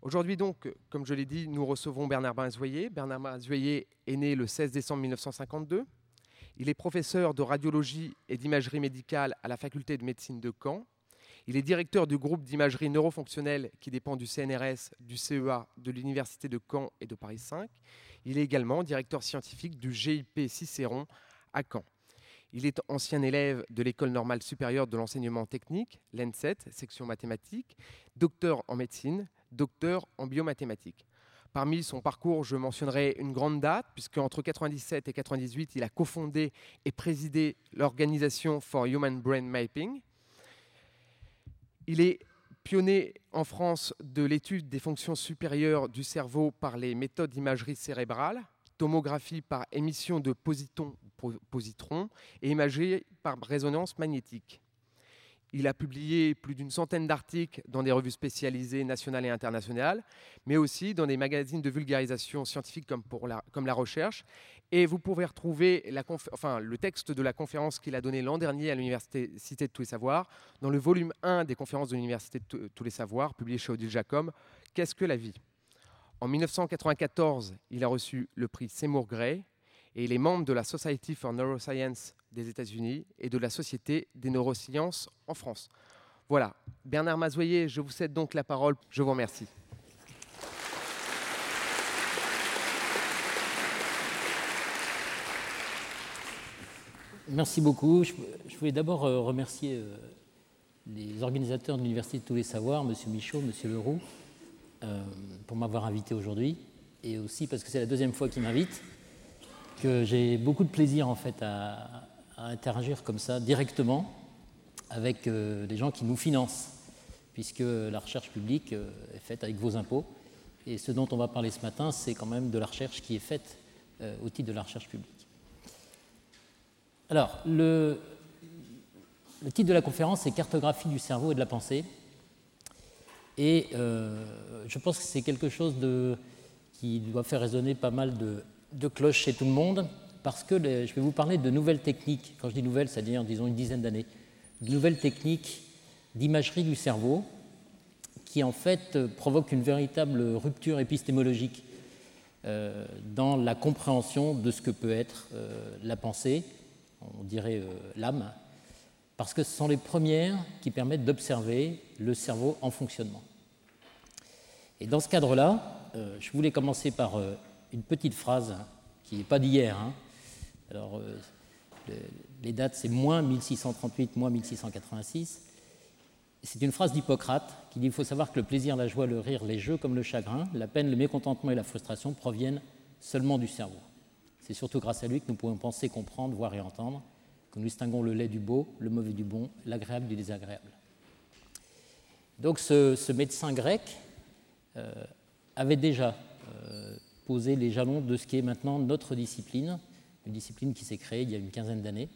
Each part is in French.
Aujourd'hui donc, comme je l'ai dit, nous recevons Bernard Mazoyer. Bernard Mazoyer est né le 16 décembre 1952. Il est professeur de radiologie et d'imagerie médicale à la faculté de médecine de Caen. Il est directeur du groupe d'imagerie neurofonctionnelle qui dépend du CNRS, du CEA, de l'Université de Caen et de Paris 5. Il est également directeur scientifique du GIP Cicéron à Caen. Il est ancien élève de l'École normale supérieure de l'enseignement technique, l'ENSET, section mathématiques, docteur en médecine, docteur en biomathématiques. Parmi son parcours, je mentionnerai une grande date, puisque entre 1997 et 1998, il a cofondé et présidé l'organisation For Human Brain Mapping. Il est pionnier en France de l'étude des fonctions supérieures du cerveau par les méthodes d'imagerie cérébrale, tomographie par émission de positrons et imagerie par résonance magnétique. Il a publié plus d'une centaine d'articles dans des revues spécialisées nationales et internationales, mais aussi dans des magazines de vulgarisation scientifique comme La Recherche. Et vous pouvez retrouver le texte de la conférence qu'il a donnée l'an dernier à l'Université Cité de tous les Savoirs, dans le volume 1 des conférences de l'Université de tous les Savoirs, publié chez Odile Jacob, « Qu'est-ce que la vie ?» En 1994, il a reçu le prix Seymour Gray et il est membre de la Society for Neuroscience des États-Unis et de la Société des neurosciences en France. Voilà, Bernard Mazoyer, je vous cède donc la parole. Je vous remercie. Merci beaucoup. Je voulais d'abord remercier les organisateurs de l'Université de tous les Savoirs, M. Michaud, M. Leroux, pour m'avoir invité aujourd'hui, et aussi parce que c'est la deuxième fois qu'ils m'invitent, que j'ai beaucoup de plaisir en fait à interagir comme ça directement avec des gens qui nous financent, puisque la recherche publique est faite avec vos impôts, et ce dont on va parler ce matin, c'est quand même de la recherche qui est faite au titre de la recherche publique. Alors, le titre de la conférence, c'est « Cartographie du cerveau et de la pensée ». Et je pense que c'est quelque chose qui doit faire résonner pas mal de cloches chez tout le monde, parce que je vais vous parler de nouvelles techniques. Quand je dis nouvelles, c'est-à-dire, disons, une dizaine d'années. De nouvelles techniques d'imagerie du cerveau qui, en fait, provoquent une véritable rupture épistémologique dans la compréhension de ce que peut être la pensée, on dirait l'âme, parce que ce sont les premières qui permettent d'observer le cerveau en fonctionnement. Et dans ce cadre-là, je voulais commencer par une petite phrase qui n'est pas d'hier. Alors, les dates, c'est moins 1638, moins 1686. C'est une phrase d'Hippocrate qui dit « Il faut savoir que le plaisir, la joie, le rire, les jeux comme le chagrin, la peine, le mécontentement et la frustration proviennent seulement du cerveau. C'est surtout grâce à lui que nous pouvons penser, comprendre, voir et entendre, que nous distinguons le laid du beau, le mauvais du bon, l'agréable du désagréable. » Donc ce médecin grec avait déjà posé les jalons de ce qui est maintenant notre discipline, une discipline qui s'est créée il y a une quinzaine d'années.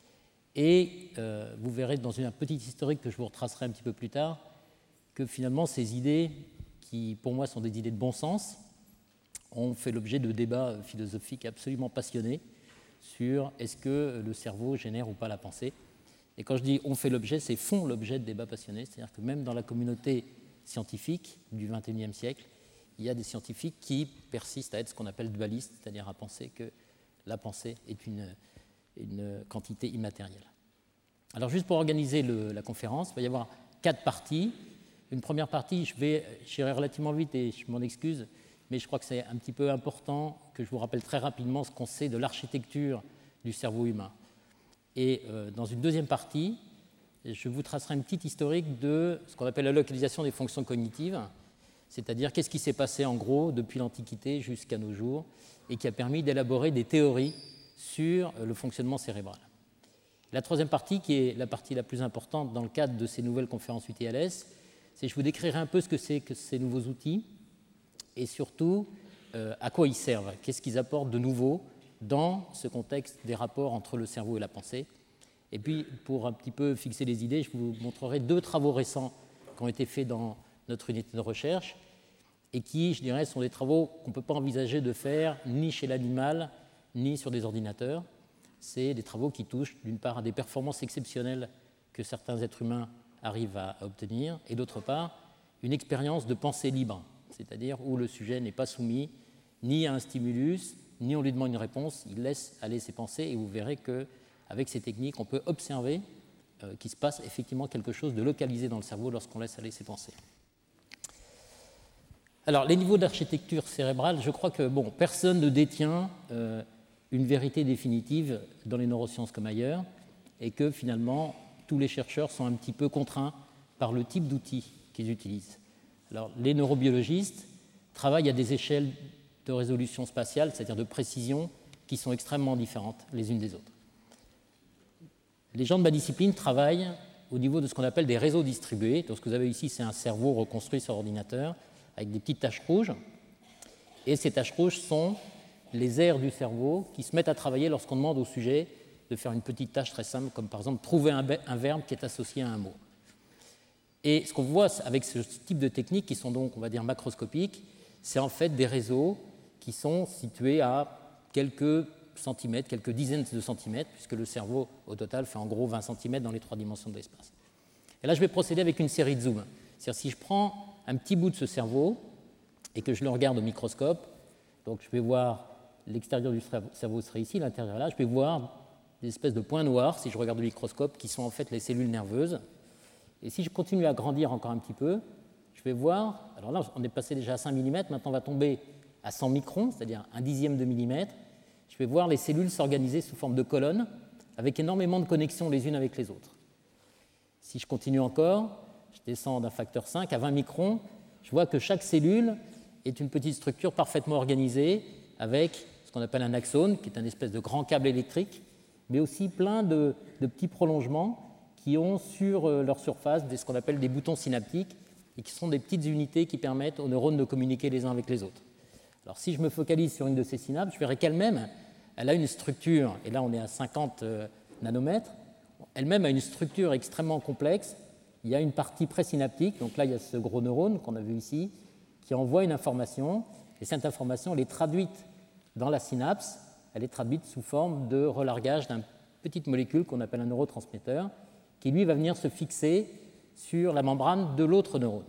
Et vous verrez dans un petit historique que je vous retracerai un petit peu plus tard, que finalement ces idées, qui pour moi sont des idées de bon sens, ont fait l'objet de débats philosophiques absolument passionnés sur est-ce que le cerveau génère ou pas la pensée. Et quand je dis on fait l'objet, c'est font l'objet de débats passionnés, c'est-à-dire que même dans la communauté scientifique du XXIe siècle, il y a des scientifiques qui persistent à être ce qu'on appelle dualistes, c'est-à-dire à penser que la pensée est une quantité immatérielle. Alors juste pour organiser la conférence, il va y avoir 4 parties. Une première partie, j'irai relativement vite et je m'en excuse, mais je crois que c'est un petit peu important que je vous rappelle très rapidement ce qu'on sait de l'architecture du cerveau humain. Et dans une deuxième partie, je vous tracerai une petite historique de ce qu'on appelle la localisation des fonctions cognitives, c'est-à-dire qu'est-ce qui s'est passé en gros depuis l'Antiquité jusqu'à nos jours et qui a permis d'élaborer des théories sur le fonctionnement cérébral. La troisième partie, qui est la partie la plus importante dans le cadre de ces nouvelles conférences UTLS, c'est que je vous décrirai un peu ce que c'est que ces nouveaux outils et surtout à quoi ils servent, qu'est-ce qu'ils apportent de nouveau dans ce contexte des rapports entre le cerveau et la pensée. Et puis, pour un petit peu fixer les idées, je vous montrerai 2 travaux récents qui ont été faits dans notre unité de recherche et qui, je dirais, sont des travaux qu'on ne peut pas envisager de faire ni chez l'animal, ni sur des ordinateurs. C'est des travaux qui touchent, d'une part, à des performances exceptionnelles que certains êtres humains arrivent à obtenir, et d'autre part, une expérience de pensée libre. c'est-à-dire où le sujet n'est pas soumis ni à un stimulus, ni on lui demande une réponse, il laisse aller ses pensées, et vous verrez qu'avec ces techniques, on peut observer qu'il se passe effectivement quelque chose de localisé dans le cerveau lorsqu'on laisse aller ses pensées. Alors, les niveaux d'architecture cérébrale, je crois que personne ne détient une vérité définitive dans les neurosciences comme ailleurs, et que finalement, tous les chercheurs sont un petit peu contraints par le type d'outils qu'ils utilisent. Alors, les neurobiologistes travaillent à des échelles de résolution spatiale, c'est-à-dire de précision, qui sont extrêmement différentes les unes des autres. Les gens de ma discipline travaillent au niveau de ce qu'on appelle des réseaux distribués. Donc, ce que vous avez ici, c'est un cerveau reconstruit sur ordinateur avec des petites taches rouges. Et ces taches rouges sont les aires du cerveau qui se mettent à travailler lorsqu'on demande au sujet de faire une petite tâche très simple, comme par exemple trouver un verbe qui est associé à un mot. Et ce qu'on voit avec ce type de techniques, qui sont donc, on va dire, macroscopiques, c'est en fait des réseaux qui sont situés à quelques centimètres, quelques dizaines de centimètres, puisque le cerveau, au total, fait en gros 20 centimètres dans les 3 dimensions de l'espace. Et là, je vais procéder avec une série de zooms. C'est-à-dire, si je prends un petit bout de ce cerveau et que je le regarde au microscope, donc je vais voir l'extérieur du cerveau serait ici, l'intérieur là, je vais voir des espèces de points noirs, si je regarde au microscope, qui sont en fait les cellules nerveuses. Et si je continue à grandir encore un petit peu, je vais voir, alors là, on est passé déjà à 5 mm, maintenant on va tomber à 100 microns, c'est-à-dire 1/10 de millimètre. Je vais voir les cellules s'organiser sous forme de colonnes, avec énormément de connexions les unes avec les autres. Si je continue encore, je descends d'un facteur 5 à 20 microns, je vois que chaque cellule est une petite structure parfaitement organisée, avec ce qu'on appelle un axone, qui est un espèce de grand câble électrique, mais aussi plein de petits prolongements qui ont sur leur surface ce qu'on appelle des boutons synaptiques, et qui sont des petites unités qui permettent aux neurones de communiquer les uns avec les autres. Alors si je me focalise sur une de ces synapses, je verrai qu'elle-même, elle a une structure, et là on est à 50 nanomètres, elle-même a une structure extrêmement complexe. Il y a une partie présynaptique, donc là il y a ce gros neurone qu'on a vu ici, qui envoie une information, et cette information elle est traduite dans la synapse, elle est traduite sous forme de relargage d'une petite molécule qu'on appelle un neurotransmetteur, qui lui va venir se fixer sur la membrane de l'autre neurone.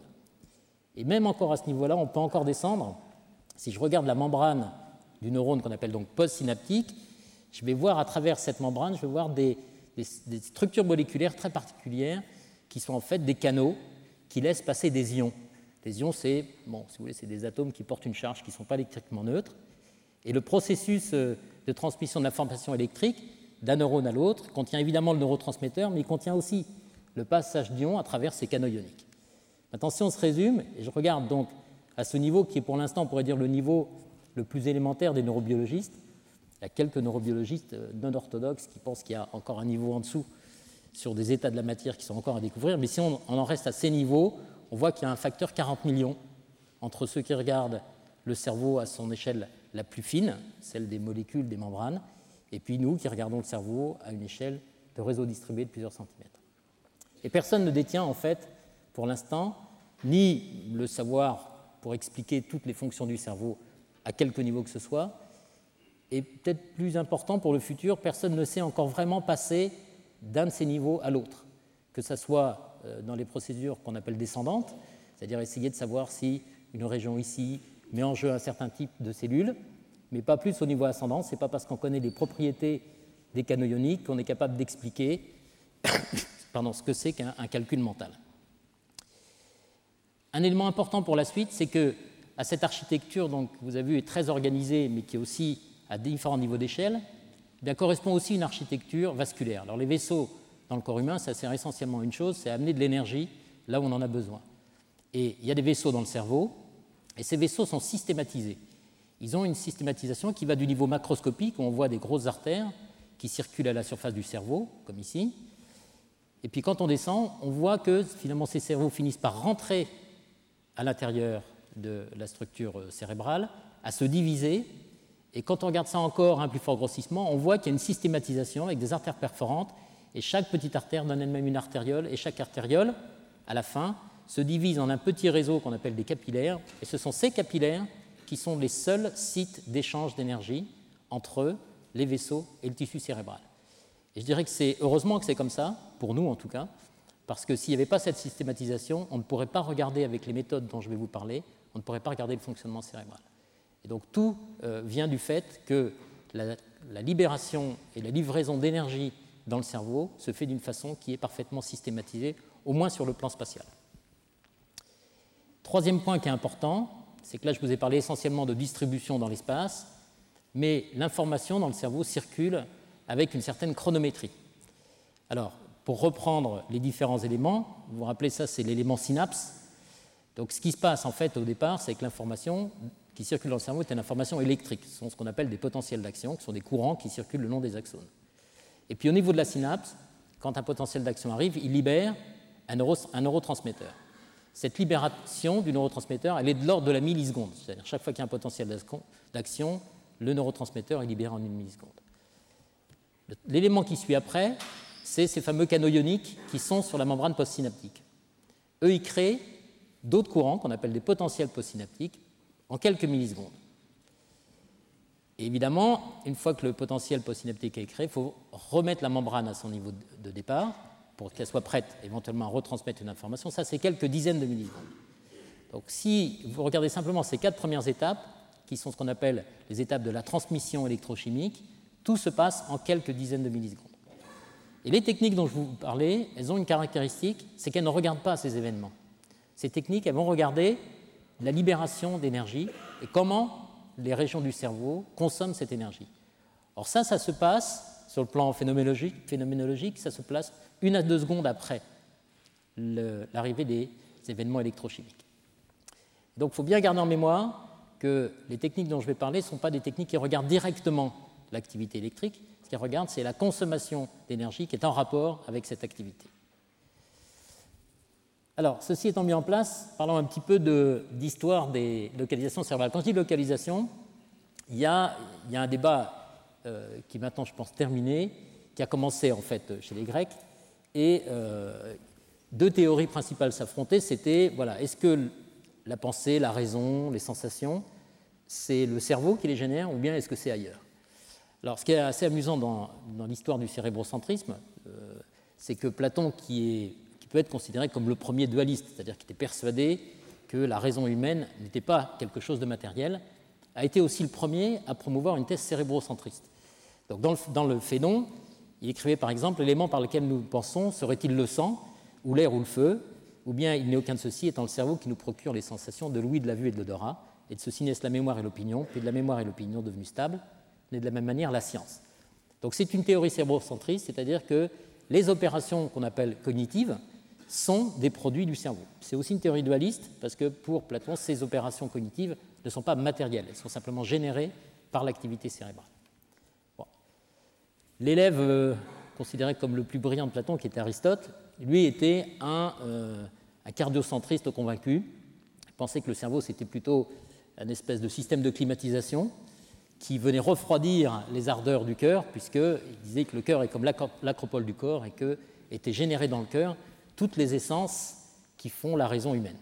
Et même encore à ce niveau-là, on peut encore descendre. Si je regarde la membrane du neurone qu'on appelle donc postsynaptique, je vais voir à travers cette membrane, je vais voir des structures moléculaires très particulières qui sont en fait des canaux qui laissent passer des ions. Les ions, c'est, si vous voulez, c'est des atomes qui portent une charge qui ne sont pas électriquement neutres. Et le processus de transmission d'informations électriques d'un neurone à l'autre contient évidemment le neurotransmetteur, mais il contient aussi le passage d'ions à travers ces canaux ioniques. Maintenant, si on se résume, et je regarde donc à ce niveau qui est pour l'instant, on pourrait dire, le niveau le plus élémentaire des neurobiologistes. Il y a quelques neurobiologistes non orthodoxes qui pensent qu'il y a encore un niveau en dessous sur des états de la matière qui sont encore à découvrir, mais si on en reste à ces niveaux, on voit qu'il y a un facteur 40 millions entre ceux qui regardent le cerveau à son échelle la plus fine, celle des molécules, des membranes, et puis nous qui regardons le cerveau à une échelle de réseau distribué de plusieurs centimètres. Et personne ne détient en fait, pour l'instant, ni le savoir pour expliquer toutes les fonctions du cerveau à quelque niveau que ce soit, et peut-être plus important pour le futur, personne ne sait encore vraiment passer d'un de ces niveaux à l'autre, que ce soit dans les procédures qu'on appelle descendantes, c'est-à-dire essayer de savoir si une région ici met en jeu un certain type de cellules, mais pas plus au niveau ascendant. Ce n'est pas parce qu'on connaît les propriétés des canaux ioniques qu'on est capable d'expliquer ce que c'est qu'un calcul mental. Un élément important pour la suite, c'est que à cette architecture, donc, vous avez vu, est très organisée, mais qui est aussi à différents niveaux d'échelle, correspond aussi une architecture vasculaire. Alors les vaisseaux dans le corps humain, ça sert essentiellement à une chose, c'est amener de l'énergie là où on en a besoin. Et il y a des vaisseaux dans le cerveau, et ces vaisseaux sont systématisés. Ils ont une systématisation qui va du niveau macroscopique, où on voit des grosses artères qui circulent à la surface du cerveau, comme ici. Et puis quand on descend, on voit que finalement ces cerveaux finissent par rentrer à l'intérieur de la structure cérébrale, à se diviser. Et quand on regarde ça encore à un plus fort grossissement, on voit qu'il y a une systématisation avec des artères perforantes, et chaque petite artère donne elle-même une artériole, et chaque artériole, à la fin, se divise en un petit réseau qu'on appelle des capillaires, et ce sont ces capillaires qui sont les seuls sites d'échange d'énergie entre les vaisseaux et le tissu cérébral. Et je dirais que c'est heureusement que c'est comme ça, pour nous en tout cas, parce que s'il n'y avait pas cette systématisation, on ne pourrait pas regarder avec les méthodes dont je vais vous parler, on ne pourrait pas regarder le fonctionnement cérébral. Et donc tout vient du fait que la libération et la livraison d'énergie dans le cerveau se fait d'une façon qui est parfaitement systématisée, au moins sur le plan spatial. Troisième point qui est important, c'est que là je vous ai parlé essentiellement de distribution dans l'espace, mais l'information dans le cerveau circule avec une certaine chronométrie. Alors, pour reprendre les différents éléments, vous vous rappelez ça, c'est l'élément synapse. Donc ce qui se passe en fait au départ, c'est que l'information qui circule dans le cerveau est une information électrique. Ce sont ce qu'on appelle des potentiels d'action, qui sont des courants qui circulent le long des axones. Et puis au niveau de la synapse, quand un potentiel d'action arrive, il libère un neurotransmetteur. Cette libération du neurotransmetteur, elle est de l'ordre de la milliseconde. C'est-à-dire chaque fois qu'il y a un potentiel d'action, le neurotransmetteur est libéré en une milliseconde. L'élément qui suit après, c'est ces fameux canaux ioniques qui sont sur la membrane postsynaptique. Eux, ils créent d'autres courants qu'on appelle des potentiels postsynaptiques en quelques millisecondes. Et évidemment, une fois que le potentiel postsynaptique est créé, il faut remettre la membrane à son niveau de départ pour qu'elle soit prête éventuellement à retransmettre une information. Ça, c'est quelques dizaines de millisecondes. Donc si vous regardez simplement ces 4 premières étapes, qui sont ce qu'on appelle les étapes de la transmission électrochimique, tout se passe en quelques dizaines de millisecondes. Et les techniques dont je vous parlais, elles ont une caractéristique, c'est qu'elles ne regardent pas ces événements. Ces techniques, elles vont regarder la libération d'énergie et comment les régions du cerveau consomment cette énergie. Or ça se passe, sur le plan phénoménologique, ça se place 1 à 2 secondes après l'arrivée des événements électrochimiques. Donc il faut bien garder en mémoire que les techniques dont je vais parler ne sont pas des techniques qui regardent directement l'activité électrique. Ce qu'elles regardent, c'est la consommation d'énergie qui est en rapport avec cette activité. Alors, ceci étant mis en place, parlons un petit peu d'histoire des localisations cérébrales. Quand je dis localisation, il y a un débat qui est maintenant, je pense, terminé, qui a commencé en fait chez les Grecs, et 2 théories principales s'affrontaient. C'était, voilà, est-ce que la pensée, la raison, les sensations, c'est le cerveau qui les génère, ou bien est-ce que c'est ailleurs? Alors, ce qui est assez amusant dans l'histoire du cérébrocentrisme, c'est que Platon, qui peut être considéré comme le premier dualiste, c'est-à-dire qui était persuadé que la raison humaine n'était pas quelque chose de matériel, a été aussi le premier à promouvoir une thèse cérébrocentriste. Donc, dans le Phénon, il écrivait par exemple: l'élément par lequel nous pensons serait-il le sang, ou l'air, ou le feu, ou bien il n'est aucun de ceux-ci, étant le cerveau qui nous procure les sensations de l'ouïe, de la vue et de l'odorat, et de ceci naissent la mémoire et l'opinion, puis de la mémoire et l'opinion devenues stables, naît de la même manière la science. Donc c'est une théorie cérébrocentriste, c'est-à-dire que les opérations qu'on appelle cognitives sont des produits du cerveau. C'est aussi une théorie dualiste, parce que pour Platon, ces opérations cognitives ne sont pas matérielles, elles sont simplement générées par l'activité cérébrale. Bon. L'élève considéré comme le plus brillant de Platon, qui était Aristote, lui était un cardiocentriste convaincu. Il pensait que le cerveau, c'était plutôt une espèce de système de climatisation qui venait refroidir les ardeurs du cœur, puisqu'il disait que le cœur est comme l'acropole du corps et que étaient générées dans le cœur toutes les essences qui font la raison humaine.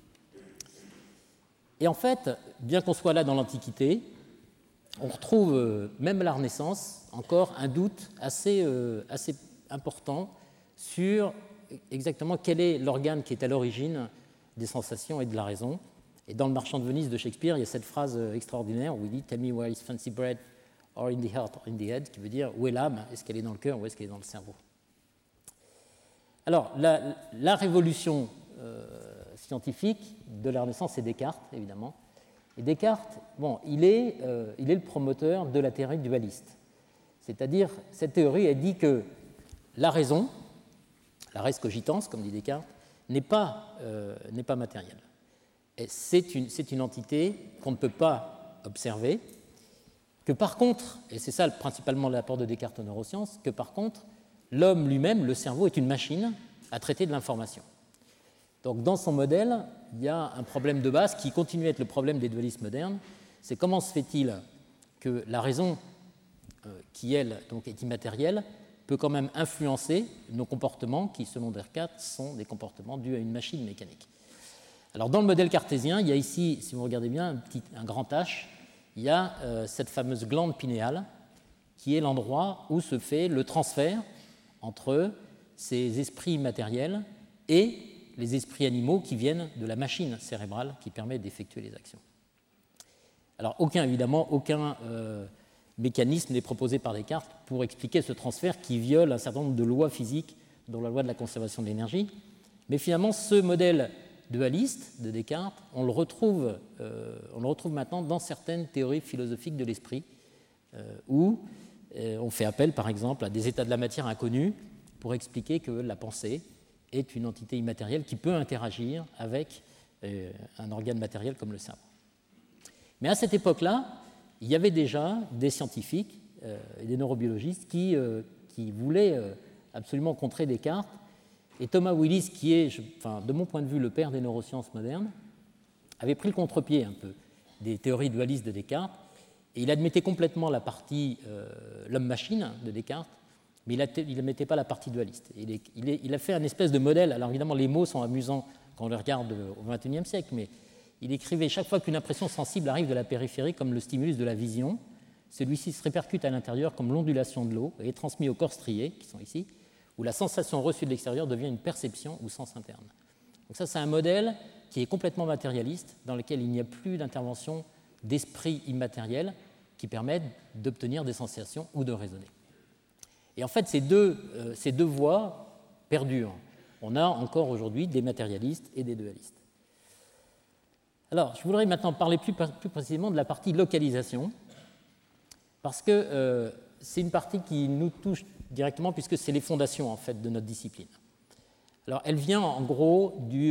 Et en fait, bien qu'on soit là dans l'Antiquité, on retrouve, même à la Renaissance, encore un doute assez important sur exactement quel est l'organe qui est à l'origine des sensations et de la raison. Et dans Le Marchand de Venise de Shakespeare, il y a cette phrase extraordinaire où il dit « Tell me where is fancy bread, or in the heart, or in the head », qui veut dire « Où est l'âme? Est-ce qu'elle est dans le cœur ou est-ce qu'elle est dans le cerveau ?» Alors, la révolution scientifique de la Renaissance, c'est Descartes, évidemment. Et Descartes, bon, il est le promoteur de la théorie dualiste. C'est-à-dire, cette théorie, elle dit que la raison, la res cogitans, comme dit Descartes, n'est pas matérielle. C'est une entité qu'on ne peut pas observer, que par contre, et c'est ça principalement l'apport de Descartes aux neurosciences, que par contre, l'homme lui-même, le cerveau, est une machine à traiter de l'information. Donc dans son modèle, il y a un problème de base qui continue à être le problème des dualistes modernes, c'est comment se fait-il que la raison, qui elle donc est immatérielle, peut quand même influencer nos comportements qui, selon Descartes, sont des comportements dus à une machine mécanique. Alors dans le modèle cartésien, il y a ici, si vous regardez bien, un grand H, il y a cette fameuse glande pinéale qui est l'endroit où se fait le transfert entre ces esprits matériels et les esprits animaux qui viennent de la machine cérébrale qui permet d'effectuer les actions. Alors évidemment, aucun mécanisme n'est proposé par Descartes pour expliquer ce transfert qui viole un certain nombre de lois physiques, dont la loi de la conservation de l'énergie. Mais finalement, ce modèle dualiste de Descartes, on le retrouve maintenant dans certaines théories philosophiques de l'esprit, où on fait appel, par exemple, à des états de la matière inconnus pour expliquer que la pensée est une entité immatérielle qui peut interagir avec un organe matériel comme le cerveau. Mais à cette époque-là, il y avait déjà des scientifiques et des neurobiologistes qui voulaient absolument contrer Descartes. Et Thomas Willis, qui est, de mon point de vue, le père des neurosciences modernes, avait pris le contre-pied un peu des théories dualistes de Descartes, et il admettait complètement la partie l'homme-machine de Descartes, mais il ne mettait pas la partie dualiste. Il a fait un espèce de modèle. Alors évidemment, les mots sont amusants quand on les regarde au XXIe siècle, mais il écrivait chaque fois qu'une impression sensible arrive de la périphérie comme le stimulus de la vision, celui-ci se répercute à l'intérieur comme l'ondulation de l'eau et est transmis aux corps striés, qui sont ici, où la sensation reçue de l'extérieur devient une perception ou sens interne. Donc ça, c'est un modèle qui est complètement matérialiste, dans lequel il n'y a plus d'intervention d'esprit immatériel qui permettent d'obtenir des sensations ou de raisonner. Et en fait, ces deux voies perdurent. On a encore aujourd'hui des matérialistes et des dualistes. Alors, je voudrais maintenant parler plus précisément de la partie localisation, parce que c'est une partie qui nous touche directement, puisque c'est les fondations en fait, de notre discipline. Alors, elle vient en gros du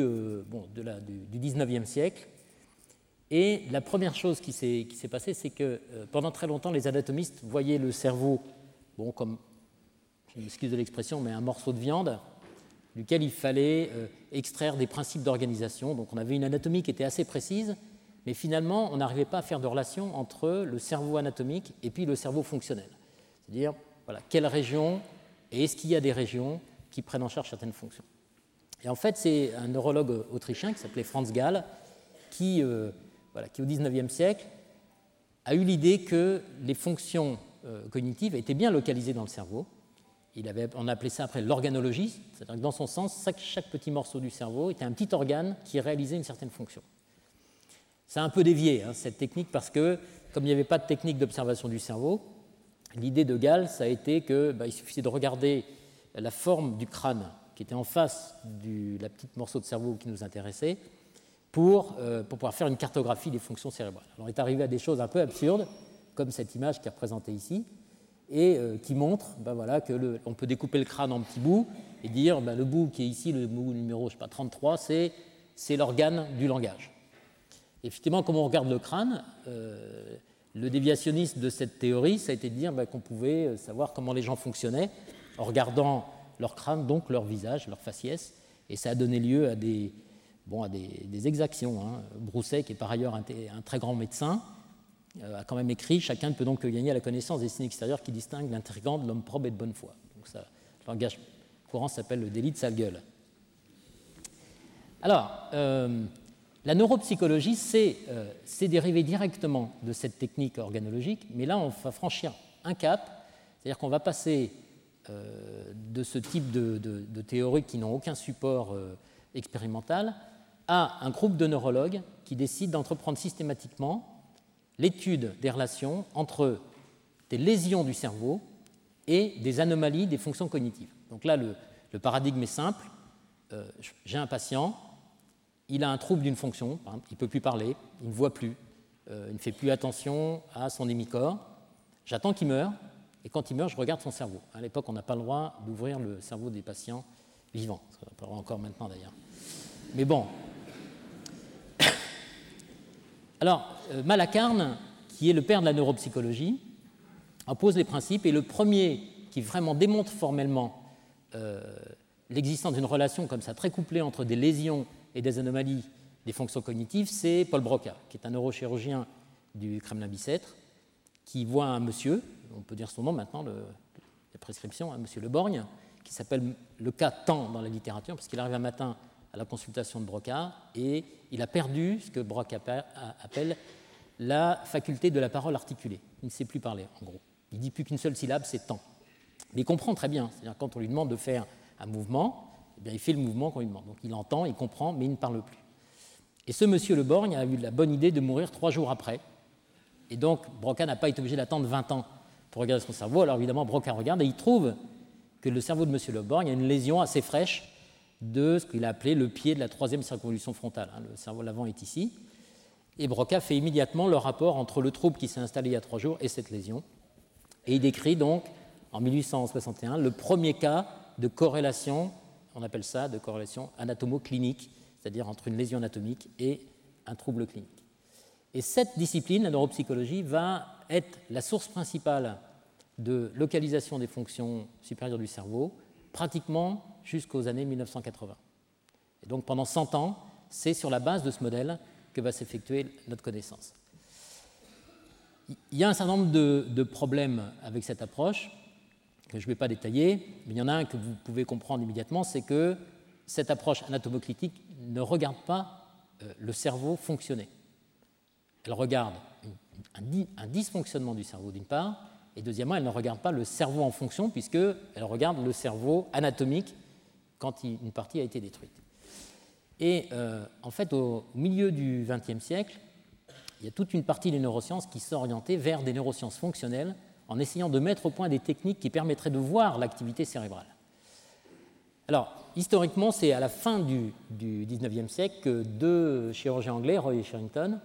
XIXe siècle, et la première chose qui s'est passée, c'est que pendant très longtemps, les anatomistes voyaient le cerveau comme, je m'excuse de l'expression, mais un morceau de viande, duquel il fallait extraire des principes d'organisation. Donc on avait une anatomie qui était assez précise, mais finalement, on n'arrivait pas à faire de relation entre le cerveau anatomique et puis le cerveau fonctionnel. C'est-à-dire, voilà, quelle région, et est-ce qu'il y a des régions qui prennent en charge certaines fonctions. Et en fait, c'est un neurologue autrichien qui s'appelait Franz Gall, qui au XIXe siècle, a eu l'idée que les fonctions cognitives étaient bien localisées dans le cerveau. On a appelé ça après l'organologie, c'est-à-dire que dans son sens, chaque petit morceau du cerveau était un petit organe qui réalisait une certaine fonction. Ça a un peu dévié, cette technique, parce que, comme il n'y avait pas de technique d'observation du cerveau, l'idée de Gall, ça a été qu'il suffisait de regarder la forme du crâne qui était en face la petite morceau de cerveau qui nous intéressait pour pouvoir faire une cartographie des fonctions cérébrales. Alors, on est arrivé à des choses un peu absurdes, comme cette image qui est représentée ici, et qui montre qu'on peut découper le crâne en petits bouts et dire le bout qui est ici, le bout numéro 33, c'est l'organe du langage. Et effectivement, comme on regarde le crâne, le déviationniste de cette théorie, ça a été de dire qu'on pouvait savoir comment les gens fonctionnaient en regardant leur crâne, donc leur visage, leur faciès, et ça a donné lieu à des exactions. Broussais, qui est par ailleurs un très grand médecin, a quand même écrit « Chacun ne peut donc que gagner à la connaissance des signes extérieurs qui distinguent l'intrigant de l'homme probe et de bonne foi ». Donc ça, le langage courant s'appelle le délit de sale gueule. Alors, la neuropsychologie s'est dérivée directement de cette technique organologique, mais là, on va franchir un cap, c'est-à-dire qu'on va passer de ce type de théories qui n'ont aucun support expérimental à un groupe de neurologues qui décident d'entreprendre systématiquement l'étude des relations entre des lésions du cerveau et des anomalies des fonctions cognitives. Donc là, le paradigme est simple. J'ai un patient, il a un trouble d'une fonction, par exemple, il ne peut plus parler, il ne voit plus, il ne fait plus attention à son hémicorps. J'attends qu'il meure, et quand il meurt, je regarde son cerveau. À l'époque, on n'a pas le droit d'ouvrir le cerveau des patients vivants. Ça ne peut pas encore maintenant, d'ailleurs. Mais bon. Alors, Malakarne, qui est le père de la neuropsychologie, en pose les principes, et le premier qui vraiment démontre formellement l'existence d'une relation comme ça, très couplée entre des lésions et des anomalies des fonctions cognitives, c'est Paul Broca, qui est un neurochirurgien du Kremlin-Bicêtre, qui voit un monsieur, on peut dire son nom maintenant, la prescription, monsieur Le Borgne, qui s'appelle le cas tant dans la littérature, parce qu'il arrive un matin à la consultation de Broca, et il a perdu ce que Broca appelle la faculté de la parole articulée. Il ne sait plus parler, en gros. Il ne dit plus qu'une seule syllabe, c'est tant. Mais il comprend très bien. C'est-à-dire quand on lui demande de faire un mouvement, Eh bien, il fait le mouvement qu'on lui demande. Donc il entend, il comprend, mais il ne parle plus. Et ce monsieur Le Borgne a eu la bonne idée de mourir 3 jours après. Et donc Broca n'a pas été obligé d'attendre 20 ans pour regarder son cerveau. Alors évidemment, Broca regarde et il trouve que le cerveau de monsieur Le Borgne a une lésion assez fraîche de ce qu'il a appelé le pied de la 3e circonvolution frontale. Le cerveau de l'avant est ici. Et Broca fait immédiatement le rapport entre le trouble qui s'est installé il y a 3 jours et cette lésion. Et il décrit donc, en 1861, le premier cas de corrélation, on appelle ça de corrélation anatomo-clinique, c'est-à-dire entre une lésion anatomique et un trouble clinique. Et cette discipline, la neuropsychologie, va être la source principale de localisation des fonctions supérieures du cerveau, pratiquement jusqu'aux années 1980. Et donc pendant 100 ans, c'est sur la base de ce modèle que va s'effectuer notre connaissance. Il y a un certain nombre de problèmes avec cette approche que je ne vais pas détailler, mais il y en a un que vous pouvez comprendre immédiatement, c'est que cette approche anatomoclitique ne regarde pas le cerveau fonctionner. Elle regarde un dysfonctionnement du cerveau d'une part, et deuxièmement, elle ne regarde pas le cerveau en fonction, puisqu'elle regarde le cerveau anatomique quand une partie a été détruite. Et en fait, au milieu du XXe siècle, il y a toute une partie des neurosciences qui s'est orientée vers des neurosciences fonctionnelles en essayant de mettre au point des techniques qui permettraient de voir l'activité cérébrale. Alors, historiquement, c'est à la fin du XIXe siècle que 2 chirurgiens anglais, Roy et Sherrington,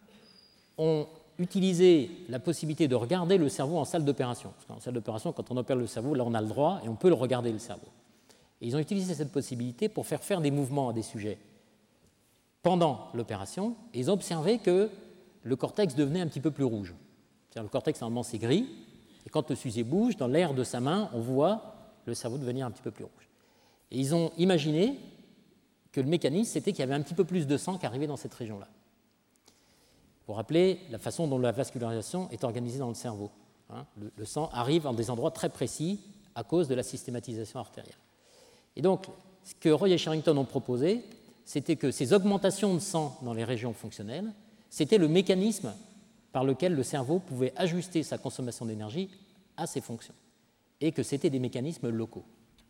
ont utilisé la possibilité de regarder le cerveau en salle d'opération. Parce qu'en salle d'opération, quand on opère le cerveau, là on a le droit et on peut le regarder, le cerveau. Et ils ont utilisé cette possibilité pour faire des mouvements à des sujets pendant l'opération, et ils ont observé que le cortex devenait un petit peu plus rouge. C'est-à-dire le cortex, normalement, c'est gris, et quand le sujet bouge, dans l'air de sa main, on voit le cerveau devenir un petit peu plus rouge. Et ils ont imaginé que le mécanisme, c'était qu'il y avait un petit peu plus de sang qui arrivait dans cette région-là. Vous vous rappelez la façon dont la vascularisation est organisée dans le cerveau. Le sang arrive dans des endroits très précis à cause de la systématisation artérielle. Et donc, ce que Roy et Sherrington ont proposé, c'était que ces augmentations de sang dans les régions fonctionnelles, c'était le mécanisme par lequel le cerveau pouvait ajuster sa consommation d'énergie à ses fonctions, et que c'était des mécanismes locaux.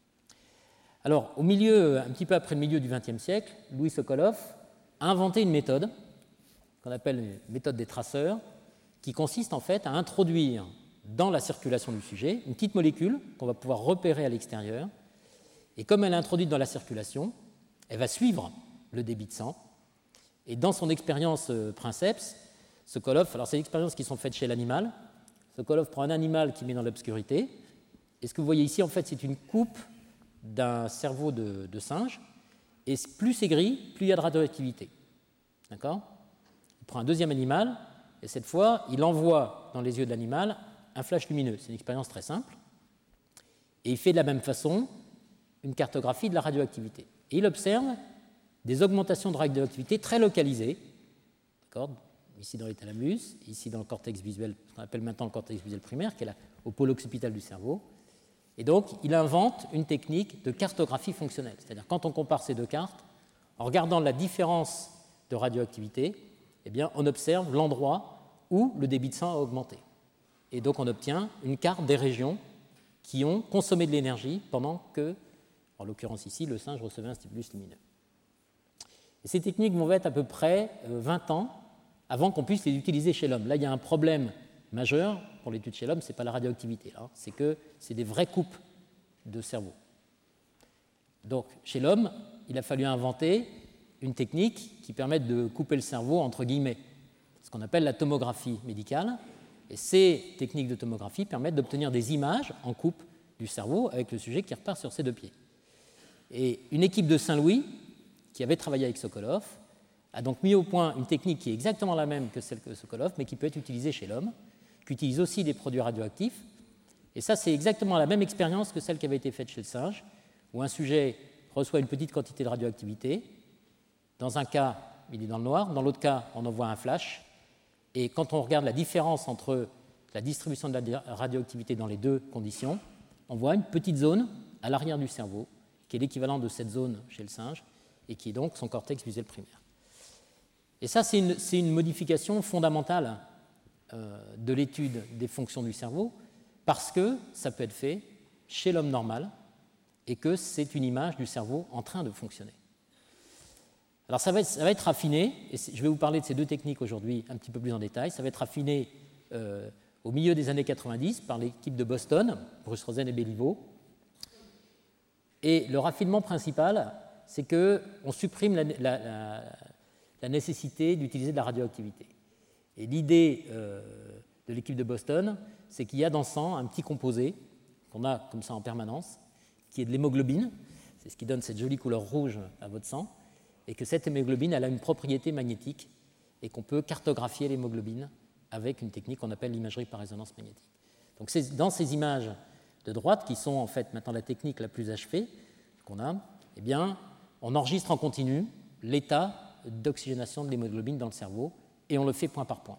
Alors, un petit peu après le milieu du XXe siècle, Louis Sokolov a inventé une méthode qu'on appelle une méthode des traceurs, qui consiste en fait à introduire dans la circulation du sujet une petite molécule qu'on va pouvoir repérer à l'extérieur, et comme elle est introduite dans la circulation, elle va suivre le débit de sang, et dans son expérience Princeps, Sokolov, alors c'est des expériences qui sont faites chez l'animal, Sokolov prend un animal qu'il met dans l'obscurité, et ce que vous voyez ici, en fait, c'est une coupe d'un cerveau de singe, et plus c'est gris, plus il y a de radioactivité. D'accord ? Il prend un deuxième animal, et cette fois, il envoie dans les yeux de l'animal un flash lumineux. C'est une expérience très simple. Et il fait de la même façon une cartographie de la radioactivité. Et il observe des augmentations de radioactivité très localisées, d'accord ? Ici dans les thalamus, ici dans le cortex visuel, ce qu'on appelle maintenant le cortex visuel primaire, qui est là, au pôle occipital du cerveau. Et donc, il invente une technique de cartographie fonctionnelle. C'est-à-dire, quand on compare ces deux cartes, en regardant la différence de radioactivité, eh bien, on observe l'endroit où le débit de sang a augmenté. Et donc, on obtient une carte des régions qui ont consommé de l'énergie pendant que, en l'occurrence ici, le singe recevait un stimulus lumineux. Et ces techniques vont être à peu près 20 ans avant qu'on puisse les utiliser chez l'homme. Là, il y a un problème majeur pour l'étude chez l'homme, ce n'est pas la radioactivité, c'est que c'est des vraies coupes de cerveau. Donc, chez l'homme, il a fallu inventer une technique qui permette de couper le cerveau entre guillemets, ce qu'on appelle la tomographie médicale. Et ces techniques de tomographie permettent d'obtenir des images en coupe du cerveau avec le sujet qui repart sur ses deux pieds. Et une équipe de Saint-Louis, qui avait travaillé avec Sokolov, a donc mis au point une technique qui est exactement la même que celle que Sokolov, mais qui peut être utilisée chez l'homme, qui utilise aussi des produits radioactifs. Et ça, c'est exactement la même expérience que celle qui avait été faite chez le singe, où un sujet reçoit une petite quantité de radioactivité. Dans un cas, il est dans le noir, dans l'autre cas, on envoie un flash. Et quand on regarde la différence entre la distribution de la radioactivité dans les deux conditions, on voit une petite zone à l'arrière du cerveau, qui est l'équivalent de cette zone chez le singe, et qui est donc son cortex visuel primaire. Et ça, c'est une modification fondamentale de l'étude des fonctions du cerveau, parce que ça peut être fait chez l'homme normal, et que c'est une image du cerveau en train de fonctionner. Alors ça va être raffiné, et je vais vous parler de ces deux techniques aujourd'hui un petit peu plus en détail. Ça va être raffiné au milieu des années 90 par l'équipe de Boston, Bruce Rosen et Béliveau. Et le raffinement principal, c'est qu'on supprime la nécessité d'utiliser de la radioactivité. Et l'idée de l'équipe de Boston, c'est qu'il y a dans le sang un petit composé qu'on a comme ça en permanence, qui est de l'hémoglobine, c'est ce qui donne cette jolie couleur rouge à votre sang, et que cette hémoglobine, elle a une propriété magnétique, et qu'on peut cartographier l'hémoglobine avec une technique qu'on appelle l'imagerie par résonance magnétique. Donc c'est dans ces images de droite, qui sont en fait maintenant la technique la plus achevée qu'on a, eh bien, on enregistre en continu l'état d'oxygénation de l'hémoglobine dans le cerveau, et on le fait point par point.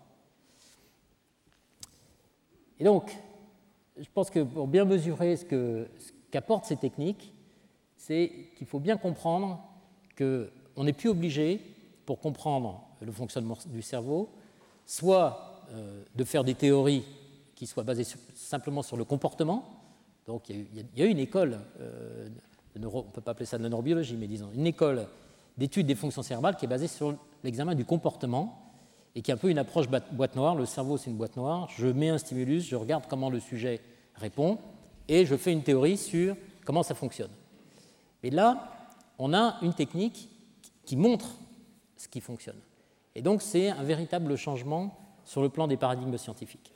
Et donc, je pense que pour bien mesurer ce qu'apportent ces techniques, c'est qu'il faut bien comprendre qu'on n'est plus obligé, pour comprendre le fonctionnement du cerveau, soit de faire des théories qui soient basées simplement sur le comportement. Donc il y a une école, on ne peut pas appeler ça de la neurobiologie, mais disons une école d'études des fonctions cérébrales qui est basée sur l'examen du comportement et qui est un peu une approche boîte noire. Le cerveau, c'est une boîte noire. Je mets un stimulus, je regarde comment le sujet répond et je fais une théorie sur comment ça fonctionne. Et là, on a une technique qui montre ce qui fonctionne. Et donc, c'est un véritable changement sur le plan des paradigmes scientifiques.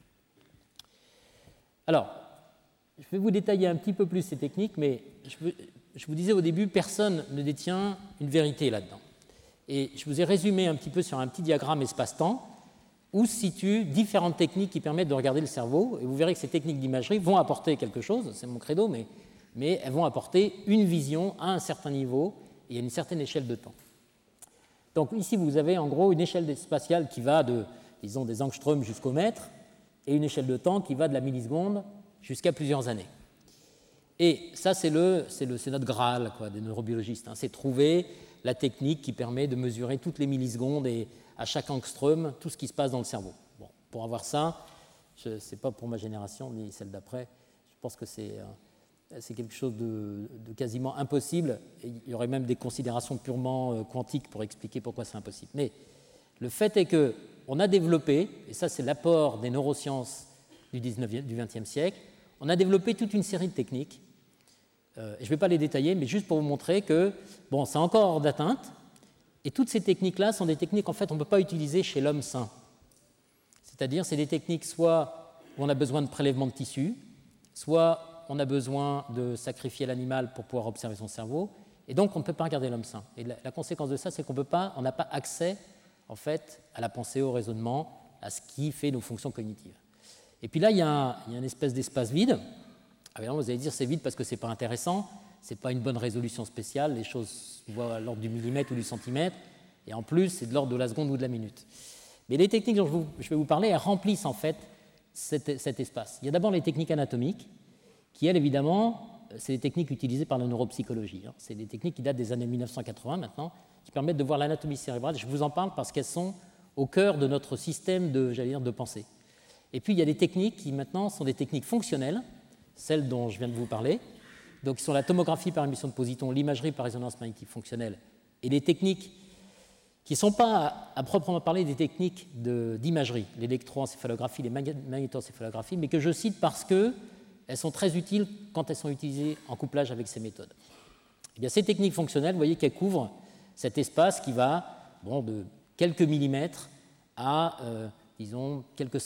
Alors, je vais vous détailler un petit peu plus ces techniques, mais je vous disais au début, personne ne détient une vérité là-dedans. Et je vous ai résumé un petit peu sur un petit diagramme espace-temps où se situent différentes techniques qui permettent de regarder le cerveau. Et vous verrez que ces techniques d'imagerie vont apporter quelque chose, c'est mon credo, mais elles vont apporter une vision à un certain niveau et à une certaine échelle de temps. Donc ici, vous avez en gros une échelle spatiale qui va disons, des angstroms jusqu'au mètre, et une échelle de temps qui va de la milliseconde jusqu'à plusieurs années. Et ça, c'est notre Graal quoi, des neurobiologistes. C'est trouver la technique qui permet de mesurer toutes les millisecondes et à chaque angstrom tout ce qui se passe dans le cerveau. Bon, pour avoir ça, ce n'est pas pour ma génération ni celle d'après. Je pense que c'est quelque chose de quasiment impossible. Et il y aurait même des considérations purement quantiques pour expliquer pourquoi c'est impossible. Mais le fait est qu'on a développé, et ça c'est l'apport des neurosciences du XXe siècle, on a développé toute une série de techniques. Je ne vais pas les détailler, mais juste pour vous montrer que bon, c'est encore hors d'atteinte. Et toutes ces techniques-là sont des techniques en fait, on ne peut pas utiliser chez l'homme sain. C'est-à-dire, c'est des techniques soit où on a besoin de prélèvement de tissu, soit on a besoin de sacrifier l'animal pour pouvoir observer son cerveau, et donc on ne peut pas regarder l'homme sain. Et la conséquence de ça, c'est qu'on n'a pas accès en fait, à la pensée, au raisonnement, à ce qui fait nos fonctions cognitives. Et puis là, il y a une espèce d'espace vide. Alors, vous allez dire c'est vide parce que ce n'est pas intéressant, ce n'est pas une bonne résolution spéciale, les choses se voient à l'ordre du millimètre ou du centimètre, et en plus, c'est de l'ordre de la seconde ou de la minute. Mais les techniques dont je vais vous parler, elles remplissent en fait cet espace. Il y a d'abord les techniques anatomiques, qui, elles, évidemment, c'est des techniques utilisées par la neuropsychologie. C'est des techniques qui datent des années 1980 maintenant, qui permettent de voir l'anatomie cérébrale. Je vous en parle parce qu'elles sont au cœur de notre système de pensée. Et puis, il y a des techniques qui, maintenant, sont des techniques fonctionnelles, celles dont je viens de vous parler, donc qui sont la tomographie par émission de positons, l'imagerie par résonance magnétique fonctionnelle, et les techniques qui ne sont pas, à proprement parler, des techniques d'imagerie, l'électroencéphalographie, les magnétoencéphalographies, mais que je cite parce qu'elles sont très utiles quand elles sont utilisées en couplage avec ces méthodes. Eh bien, ces techniques fonctionnelles, vous voyez qu'elles couvrent cet espace qui va de quelques millimètres à, disons, quelques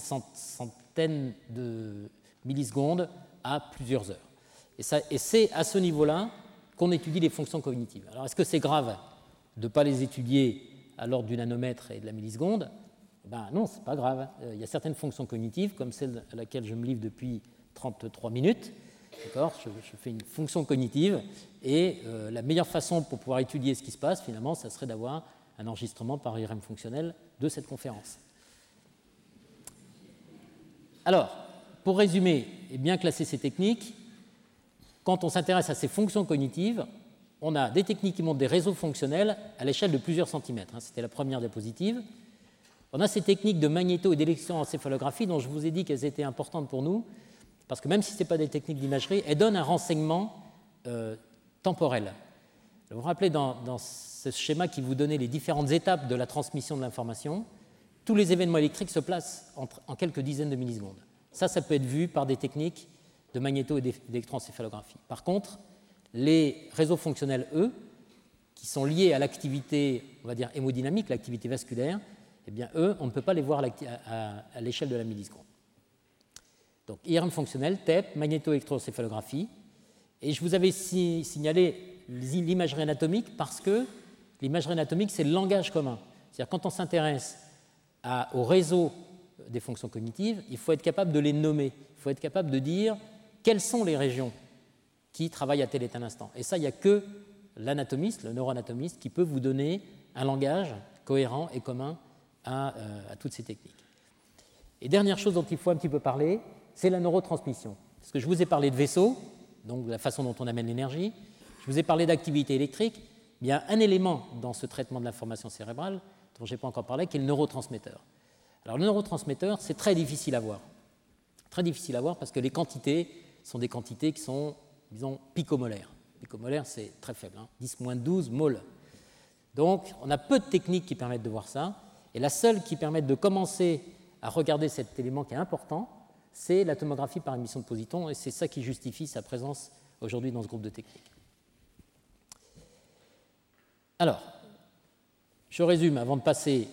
centaines de millisecondes à plusieurs heures. Et c'est à ce niveau-là qu'on étudie les fonctions cognitives. Alors, est-ce que c'est grave de ne pas les étudier à l'ordre du nanomètre et de la milliseconde? Non, ce n'est pas grave. Il y a certaines fonctions cognitives, comme celle à laquelle je me livre depuis 33 minutes. D'accord, je fais une fonction cognitive, et la meilleure façon pour pouvoir étudier ce qui se passe, finalement, ça serait d'avoir un enregistrement par IRM fonctionnel de cette conférence. Alors, pour résumer et bien classer ces techniques, quand on s'intéresse à ces fonctions cognitives, on a des techniques qui montrent des réseaux fonctionnels à l'échelle de plusieurs centimètres. C'était la première diapositive. On a ces techniques de magnéto- et d'électroencéphalographie dont je vous ai dit qu'elles étaient importantes pour nous, parce que même si ce n'est pas des techniques d'imagerie, elles donnent un renseignement temporelle. Vous vous rappelez dans ce schéma qui vous donnait les différentes étapes de la transmission de l'information, tous les événements électriques se placent en quelques dizaines de millisecondes. Ça peut être vu par des techniques de magnéto- et d'électroencéphalographie. Par contre, les réseaux fonctionnels, eux, qui sont liés à l'activité, on va dire, hémodynamique, l'activité vasculaire, eh bien, eux, on ne peut pas les voir à l'échelle de la milliseconde. Donc, IRM fonctionnel, TEP, magnéto-électroencéphalographie. Et je vous avais signalé l'imagerie anatomique parce que l'imagerie anatomique, c'est le langage commun. C'est-à-dire, quand on s'intéresse au réseau des fonctions cognitives, il faut être capable de les nommer. Il faut être capable de dire quelles sont les régions qui travaillent à tel et tel instant. Et ça, il n'y a que l'anatomiste, le neuroanatomiste, qui peut vous donner un langage cohérent et commun à toutes ces techniques. Et dernière chose dont il faut un petit peu parler, c'est la neurotransmission. Parce que je vous ai parlé de vaisseaux, donc de la façon dont on amène l'énergie, je vous ai parlé d'activité électrique, il y a un élément dans ce traitement de l'information cérébrale dont je n'ai pas encore parlé, qui est le neurotransmetteur. Alors le neurotransmetteur, c'est très difficile à voir. Très difficile à voir parce que les quantités sont des quantités qui sont, disons, picomolaires. Picomolaire, c'est très faible, 10-12 moles. Donc, on a peu de techniques qui permettent de voir ça, et la seule qui permette de commencer à regarder cet élément qui est important, c'est la tomographie par émission de positons, et c'est ça qui justifie sa présence aujourd'hui dans ce groupe de techniques. Alors, je résume avant de passer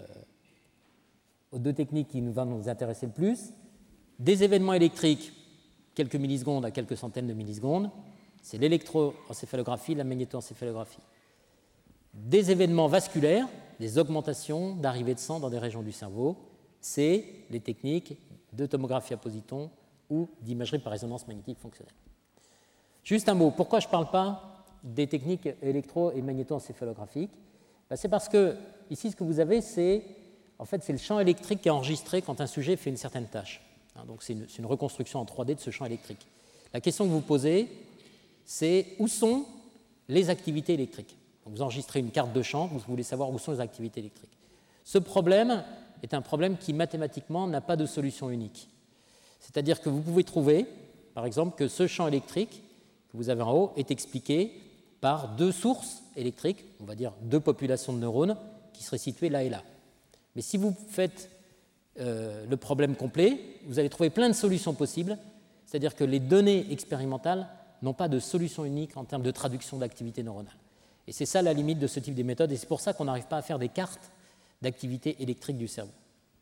aux deux techniques qui vont nous intéresser le plus. Des événements électriques, quelques millisecondes à quelques centaines de millisecondes, c'est l'électroencéphalographie, la magnétoencéphalographie. Des événements vasculaires, des augmentations d'arrivée de sang dans des régions du cerveau, c'est les techniques de tomographie à positons ou d'imagerie par résonance magnétique fonctionnelle. Juste un mot, pourquoi je ne parle pas des techniques électro- et magnétoencéphalographiques? C'est parce que, ici, ce que vous avez, c'est le champ électrique qui est enregistré quand un sujet fait une certaine tâche. Donc, c'est une reconstruction en 3D de ce champ électrique. La question que vous posez, c'est où sont les activités électriques? Donc, vous enregistrez une carte de champ, vous voulez savoir où sont les activités électriques. Ce problème est un problème qui, mathématiquement, n'a pas de solution unique. C'est-à-dire que vous pouvez trouver, par exemple, que ce champ électrique que vous avez en haut est expliqué par deux sources électriques, on va dire deux populations de neurones, qui seraient situées là et là. Mais si vous faites le problème complet, vous allez trouver plein de solutions possibles, c'est-à-dire que les données expérimentales n'ont pas de solution unique en termes de traduction d'activité neuronale. Et c'est ça la limite de ce type de méthode, et c'est pour ça qu'on n'arrive pas à faire des cartes d'activité électrique du cerveau.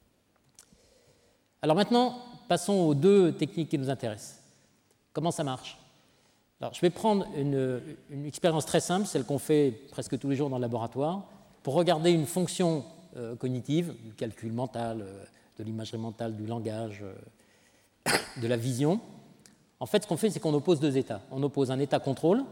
Alors maintenant, passons aux deux techniques qui nous intéressent. Comment ça marche? Alors, je vais prendre une expérience très simple, celle qu'on fait presque tous les jours dans le laboratoire, pour regarder une fonction cognitive, du calcul mental, de l'imagerie mentale, du langage, de la vision. En fait, ce qu'on fait, c'est qu'on oppose deux états. On oppose un état contrôle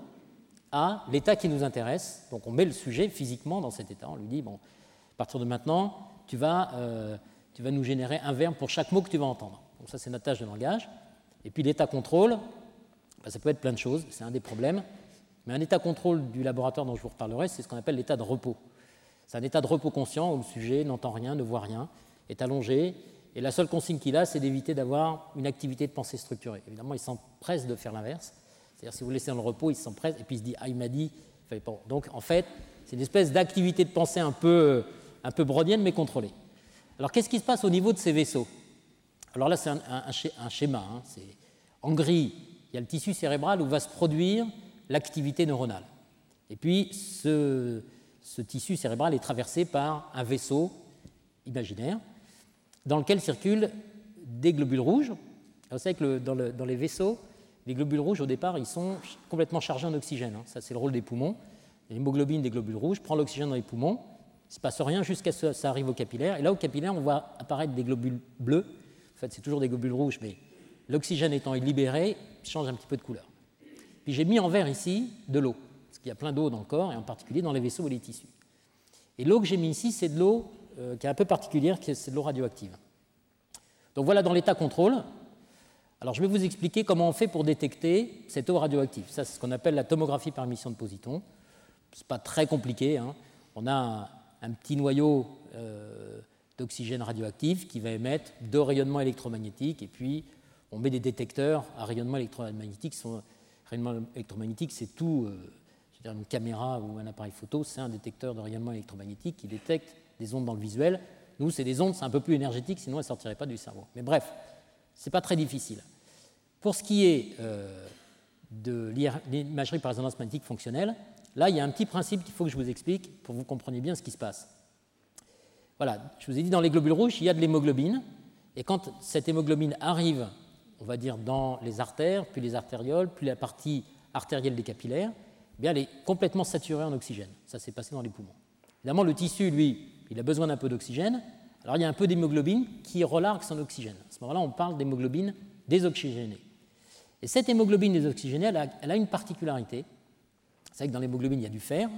à l'état qui nous intéresse. Donc, on met le sujet physiquement dans cet état. On lui dit, bon, à partir de maintenant, tu vas nous générer un verbe pour chaque mot que tu vas entendre. Donc, ça, c'est notre tâche de langage. Et puis, l'état contrôle, ça peut être plein de choses, c'est un des problèmes. Mais un état contrôle du laboratoire dont je vous reparlerai, c'est ce qu'on appelle l'état de repos. C'est un état de repos conscient où le sujet n'entend rien, ne voit rien, est allongé, et la seule consigne qu'il a, c'est d'éviter d'avoir une activité de pensée structurée. Évidemment, il s'empresse de faire l'inverse. C'est-à-dire, si vous le laissez dans le repos, il s'empresse, et puis il se dit « Ah, il m'a dit… » Donc, en fait, c'est une espèce d'activité de pensée un peu brownienne, mais contrôlée. Alors, qu'est-ce qui se passe au niveau de ces vaisseaux? Alors là, c'est un schéma. C'est en gris, il y a le tissu cérébral où va se produire l'activité neuronale. Et puis, ce tissu cérébral est traversé par un vaisseau imaginaire dans lequel circulent des globules rouges. Vous savez que dans les vaisseaux, les globules rouges, au départ, ils sont complètement chargés en oxygène. Ça, c'est le rôle des poumons. L'hémoglobine des globules rouges prend l'oxygène dans les poumons. Il ne se passe rien jusqu'à ce que ça arrive au capillaire. Et là, au capillaire, on voit apparaître des globules bleus. En fait, c'est toujours des globules rouges, mais l'oxygène étant libéré, il change un petit peu de couleur. Puis j'ai mis en vert ici de l'eau, parce qu'il y a plein d'eau dans le corps, et en particulier dans les vaisseaux et les tissus. Et l'eau que j'ai mis ici, c'est de l'eau qui est un peu particulière, c'est de l'eau radioactive. Donc voilà dans l'état contrôle. Alors je vais vous expliquer comment on fait pour détecter cette eau radioactive. Ça, c'est ce qu'on appelle la tomographie par émission de positons. Ce n'est pas très compliqué. On a un petit noyau d'oxygène radioactif qui va émettre deux rayonnements électromagnétiques, et puis on met des détecteurs à rayonnement électromagnétique qui sont rayonnement électromagnétique, c'est tout. C'est-à-dire une caméra ou un appareil photo, c'est un détecteur de rayonnement électromagnétique qui détecte des ondes dans le visuel. Nous, c'est des ondes, c'est un peu plus énergétique, sinon elles ne sortiraient pas du cerveau. Mais bref, ce n'est pas très difficile. Pour ce qui est de l'imagerie par résonance magnétique fonctionnelle, là, il y a un petit principe qu'il faut que je vous explique pour que vous compreniez bien ce qui se passe. Voilà, je vous ai dit, dans les globules rouges, il y a de l'hémoglobine. Et quand cette hémoglobine arrive, on va dire, dans les artères, puis les artérioles, puis la partie artérielle des capillaires, eh bien, elle est complètement saturée en oxygène. Ça s'est passé dans les poumons. Évidemment, le tissu, lui, il a besoin d'un peu d'oxygène. Alors, il y a un peu d'hémoglobine qui relargue son oxygène. À ce moment-là, on parle d'hémoglobine désoxygénée. Et cette hémoglobine désoxygénée, elle a une particularité. C'est vrai que dans l'hémoglobine, il y a du fer.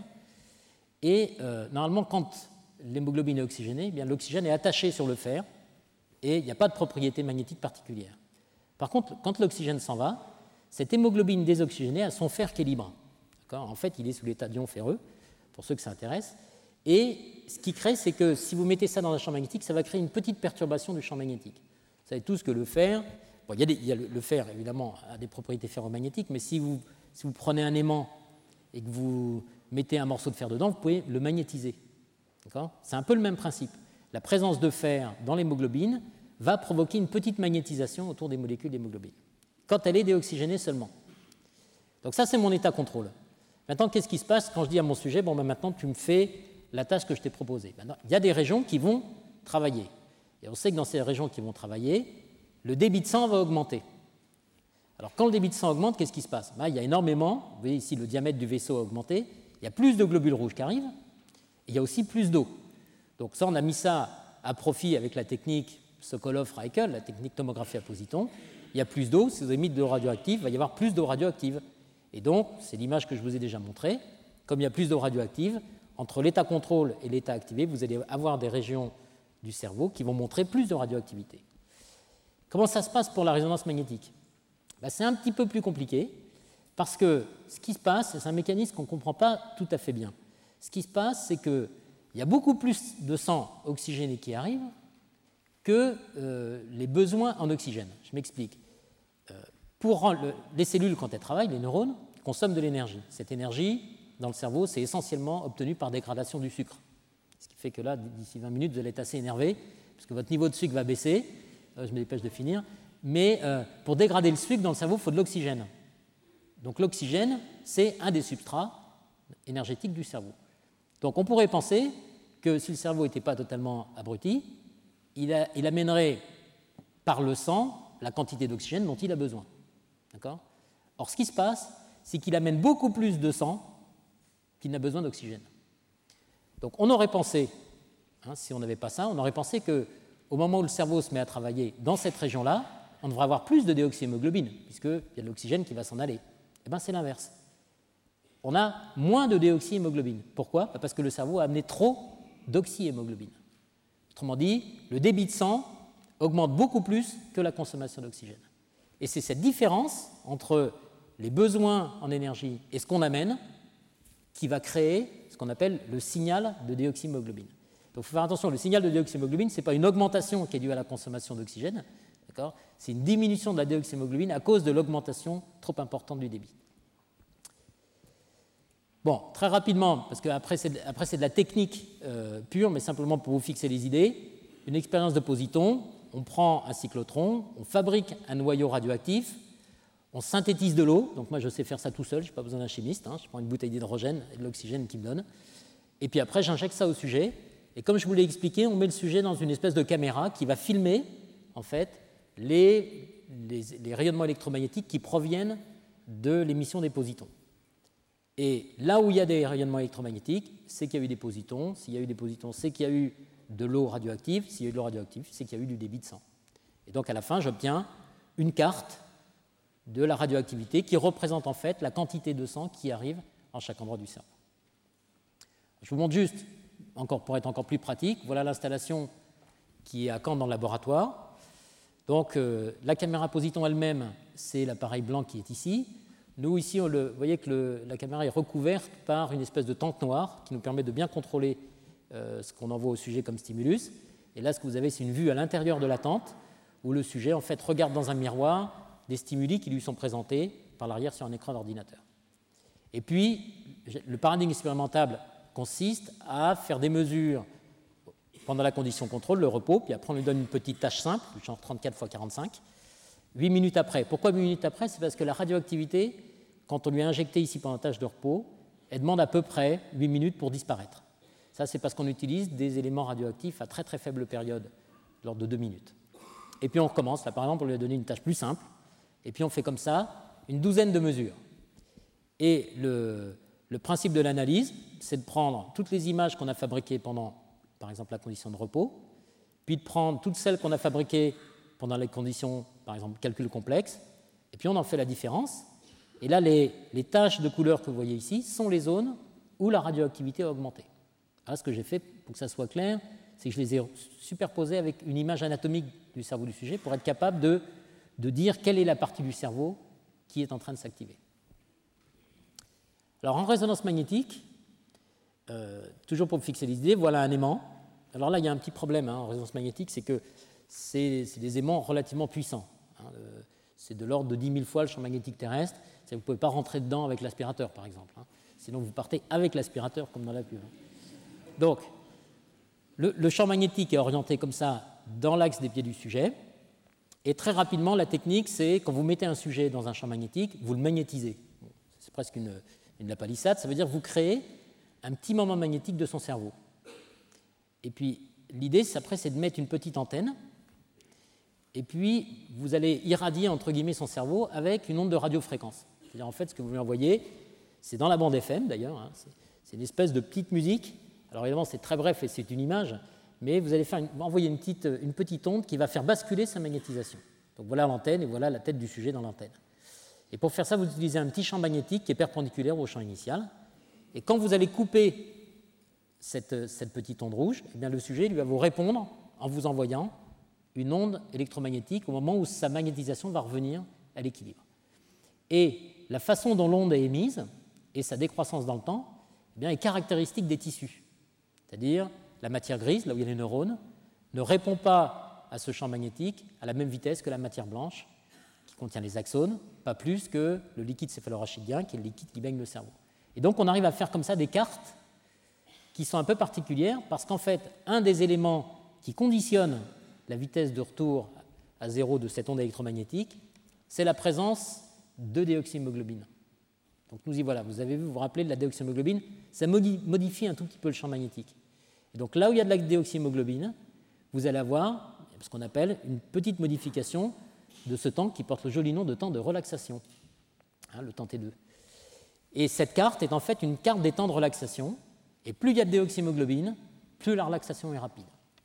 Et normalement, quand l'hémoglobine est oxygénée, eh bien, l'oxygène est attaché sur le fer et il n'y a pas de propriété magnétique particulière. Par contre, quand l'oxygène s'en va, cette hémoglobine désoxygénée a son fer qui est libre. En fait, il est sous l'état d'ion ferreux, pour ceux que ça intéresse. Et ce qui crée, c'est que si vous mettez ça dans un champ magnétique, ça va créer une petite perturbation du champ magnétique. Vous savez tous que le fer, bon, le fer, évidemment, a des propriétés ferromagnétiques, mais si vous prenez un aimant et que vous mettez un morceau de fer dedans, vous pouvez le magnétiser. C'est un peu le même principe. La présence de fer dans l'hémoglobine va provoquer une petite magnétisation autour des molécules d'hémoglobine, quand elle est déoxygénée seulement. Donc ça, c'est mon état contrôle. Maintenant, qu'est-ce qui se passe quand je dis à mon sujet, bon, ben maintenant, tu me fais la tâche que je t'ai proposée. Maintenant, il y a des régions qui vont travailler. Et on sait que dans ces régions qui vont travailler, le débit de sang va augmenter. Alors, quand le débit de sang augmente, qu'est-ce qui se passe? Il y a énormément, vous voyez ici, le diamètre du vaisseau a augmenté, il y a plus de globules rouges qui arrivent, et il y a aussi plus d'eau. Donc ça, on a mis ça à profit avec la technique Sokolov-Reichel, la technique tomographie à positons. Il y a plus d'eau, si vous avez mis de l'eau radioactive, il va y avoir plus d'eau radioactive. Et donc, c'est l'image que je vous ai déjà montrée, comme il y a plus d'eau radioactive, entre l'état contrôle et l'état activé, vous allez avoir des régions du cerveau qui vont montrer plus de radioactivité. Comment ça se passe pour la résonance magnétique? C'est un petit peu plus compliqué, parce que ce qui se passe, c'est un mécanisme qu'on ne comprend pas tout à fait bien. Ce qui se passe, c'est qu'il y a beaucoup plus de sang oxygéné qui arrive que les besoins en oxygène. Je m'explique. Les cellules, quand elles travaillent, les neurones, consomment de l'énergie. Cette énergie, dans le cerveau, c'est essentiellement obtenue par dégradation du sucre. Ce qui fait que là, d'ici 20 minutes, vous allez être assez énervé, parce que votre niveau de sucre va baisser. Je me dépêche de finir. Mais pour dégrader le sucre, dans le cerveau, il faut de l'oxygène. Donc l'oxygène, c'est un des substrats énergétiques du cerveau. Donc on pourrait penser que si le cerveau n'était pas totalement abruti, il amènerait par le sang la quantité d'oxygène dont il a besoin. D'accord ? Or, ce qui se passe, c'est qu'il amène beaucoup plus de sang qu'il n'a besoin d'oxygène. Donc on aurait pensé, si on n'avait pas ça, on aurait pensé qu'au moment où le cerveau se met à travailler dans cette région-là, on devrait avoir plus de déoxyhémoglobine, puisqu'il y a de l'oxygène qui va s'en aller. Eh bien, c'est l'inverse. On a moins de déoxyhémoglobine. Pourquoi ? Parce que le cerveau a amené trop d'oxyhémoglobine. Autrement dit, le débit de sang augmente beaucoup plus que la consommation d'oxygène. Et c'est cette différence entre les besoins en énergie et ce qu'on amène qui va créer ce qu'on appelle le signal de déoxyhémoglobine. Donc il faut faire attention, le signal de déoxyhémoglobine, ce n'est pas une augmentation qui est due à la consommation d'oxygène, d'accord ? C'est une diminution de la déoxyhémoglobine à cause de l'augmentation trop importante du débit. Bon, très rapidement, parce qu'après c'est de la technique pure, mais simplement pour vous fixer les idées, une expérience de positons, on prend un cyclotron, on fabrique un noyau radioactif, on synthétise de l'eau, donc moi je sais faire ça tout seul, je n'ai pas besoin d'un chimiste, je prends une bouteille d'hydrogène et de l'oxygène qu'il me donne, et puis après j'injecte ça au sujet, et comme je vous l'ai expliqué, on met le sujet dans une espèce de caméra qui va filmer en fait les rayonnements électromagnétiques qui proviennent de l'émission des positons. Et là où il y a des rayonnements électromagnétiques, c'est qu'il y a eu des positons. S'il y a eu des positons, c'est qu'il y a eu de l'eau radioactive. S'il y a eu de l'eau radioactive, c'est qu'il y a eu du débit de sang. Et donc à la fin, j'obtiens une carte de la radioactivité qui représente en fait la quantité de sang qui arrive en chaque endroit du cerveau. Je vous montre juste, pour être encore plus pratique, voilà l'installation qui est à Caen dans le laboratoire. Donc la caméra positon elle-même, c'est l'appareil blanc qui est ici. Nous, ici, vous voyez que la caméra est recouverte par une espèce de tente noire qui nous permet de bien contrôler ce qu'on envoie au sujet comme stimulus. Et là, ce que vous avez, c'est une vue à l'intérieur de la tente où le sujet, en fait, regarde dans un miroir des stimuli qui lui sont présentés par l'arrière sur un écran d'ordinateur. Et puis, le paradigme expérimental consiste à faire des mesures pendant la condition contrôle, le repos, puis après on lui donne une petite tâche simple, du genre 34 x 45, 8 minutes après. Pourquoi 8 minutes après? C'est parce que la radioactivité, quand on lui a injecté ici pendant la tâche de repos, elle demande à peu près 8 minutes pour disparaître. Ça, c'est parce qu'on utilise des éléments radioactifs à très très faible période, de l'ordre de 2 minutes. Et puis on recommence. Là, par exemple, on lui a donné une tâche plus simple, et puis on fait comme ça une douzaine de mesures. Et le principe de l'analyse, c'est de prendre toutes les images qu'on a fabriquées pendant, par exemple, la condition de repos, puis de prendre toutes celles qu'on a fabriquées pendant les conditions, par exemple, calcul complexe, et puis on en fait la différence. Et là, les taches de couleur que vous voyez ici sont les zones où la radioactivité a augmenté. Là, ce que j'ai fait, pour que ça soit clair, c'est que je les ai superposées avec une image anatomique du cerveau du sujet pour être capable de dire quelle est la partie du cerveau qui est en train de s'activer. Alors, en résonance magnétique, toujours pour fixer les idées, voilà un aimant. Alors là, il y a un petit problème en résonance magnétique, c'est que c'est des aimants relativement puissants. C'est de l'ordre de 10 000 fois le champ magnétique terrestre. Vous ne pouvez pas rentrer dedans avec l'aspirateur, par exemple. Sinon, vous partez avec l'aspirateur, comme dans la pub. Donc, le champ magnétique est orienté comme ça dans l'axe des pieds du sujet. Et très rapidement, la technique, c'est quand vous mettez un sujet dans un champ magnétique, vous le magnétisez. C'est presque une lapalissade. Ça veut dire que vous créez un petit moment magnétique de son cerveau. Et puis, l'idée, après, c'est de mettre une petite antenne. Et puis, vous allez irradier, entre guillemets, son cerveau avec une onde de radiofréquence. C'est-à-dire, en fait, ce que vous lui envoyez, c'est dans la bande FM, d'ailleurs. C'est une espèce de petite musique. Alors, évidemment, c'est très bref et c'est une image, mais vous allez envoyer une petite onde qui va faire basculer sa magnétisation. Donc, voilà l'antenne et voilà la tête du sujet dans l'antenne. Et pour faire ça, vous utilisez un petit champ magnétique qui est perpendiculaire au champ initial. Et quand vous allez couper cette petite onde rouge, eh bien, le sujet lui va vous répondre en vous envoyant une onde électromagnétique au moment où sa magnétisation va revenir à l'équilibre. Et la façon dont l'onde est émise et sa décroissance dans le temps eh bien, est caractéristique des tissus. C'est-à-dire la matière grise, là où il y a les neurones, ne répond pas à ce champ magnétique à la même vitesse que la matière blanche qui contient les axones, pas plus que le liquide céphalorachidien qui est le liquide qui baigne le cerveau. Et donc on arrive à faire comme ça des cartes qui sont un peu particulières parce qu'en fait, un des éléments qui conditionne la vitesse de retour à zéro de cette onde électromagnétique, c'est la présence de déoxyhémoglobine. Donc nous y voilà, vous avez vu, vous vous rappelez de la déoxyhémoglobine, ça modifie un tout petit peu le champ magnétique. Et donc là où il y a de la déoxyhémoglobine, vous allez avoir ce qu'on appelle une petite modification de ce temps qui porte le joli nom de temps de relaxation, le temps T2. Et cette carte est en fait une carte des temps de relaxation, et plus il y a de déoxyhémoglobine, plus la relaxation est rapide.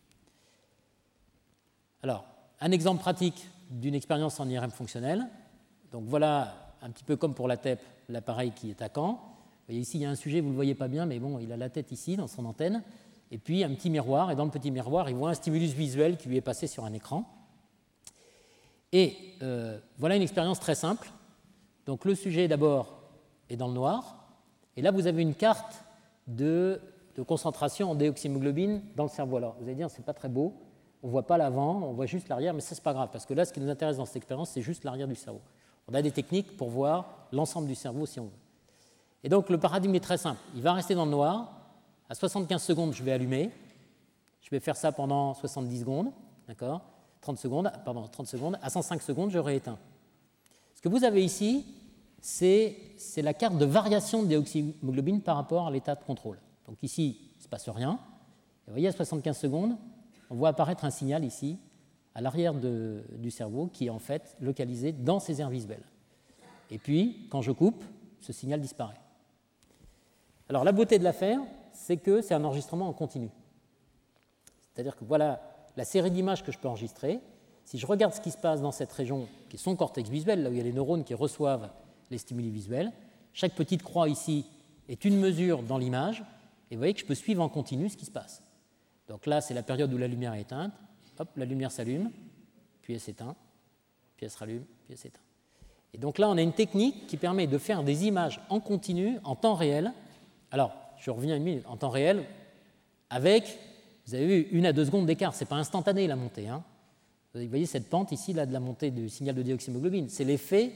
Alors, un exemple pratique d'une expérience en IRM fonctionnelle. Donc voilà, un petit peu comme pour la TEP, l'appareil qui est à Caen. Vous voyez ici, il y a un sujet, vous ne le voyez pas bien, mais bon, il a la tête ici, dans son antenne, et puis un petit miroir, et dans le petit miroir, il voit un stimulus visuel qui lui est passé sur un écran. Et voilà une expérience très simple. Donc le sujet, d'abord, est dans le noir, et là, vous avez une carte de concentration en déoxyhémoglobine dans le cerveau. Alors, vous allez dire, c'est pas très beau, on ne voit pas l'avant, on voit juste l'arrière, mais ça, c'est pas grave, parce que là, ce qui nous intéresse dans cette expérience, c'est juste l'arrière du cerveau. On a des techniques pour voir l'ensemble du cerveau si on veut. Et donc, le paradigme est très simple. Il va rester dans le noir. À 75 secondes, je vais allumer. Je vais faire ça pendant 70 secondes. D'accord ? 30 secondes. À 105 secondes, je rééteins. Ce que vous avez ici, c'est la carte de variation de déoxyhémoglobine par rapport à l'état de contrôle. Donc ici, il ne se passe rien. Et vous voyez, à 75 secondes, on voit apparaître un signal ici, à l'arrière du cerveau, qui est en fait localisé dans ces aires visuelles. Et puis, quand je coupe, ce signal disparaît. Alors, la beauté de l'affaire, c'est que c'est un enregistrement en continu. C'est-à-dire que voilà la série d'images que je peux enregistrer. Si je regarde ce qui se passe dans cette région, qui est son cortex visuel, là où il y a les neurones qui reçoivent les stimuli visuels, chaque petite croix ici est une mesure dans l'image, et vous voyez que je peux suivre en continu ce qui se passe. Donc là, c'est la période où la lumière est éteinte. Hop, la lumière s'allume, puis elle s'éteint, puis elle se rallume, puis elle s'éteint. Et donc là, on a une technique qui permet de faire des images en continu, en temps réel. Alors, je reviens une minute, en temps réel, avec, vous avez vu, 1 à 2 secondes d'écart. Ce n'est pas instantané la montée. Vous voyez cette pente ici, là, de la montée du signal de déoxyhémoglobine. C'est l'effet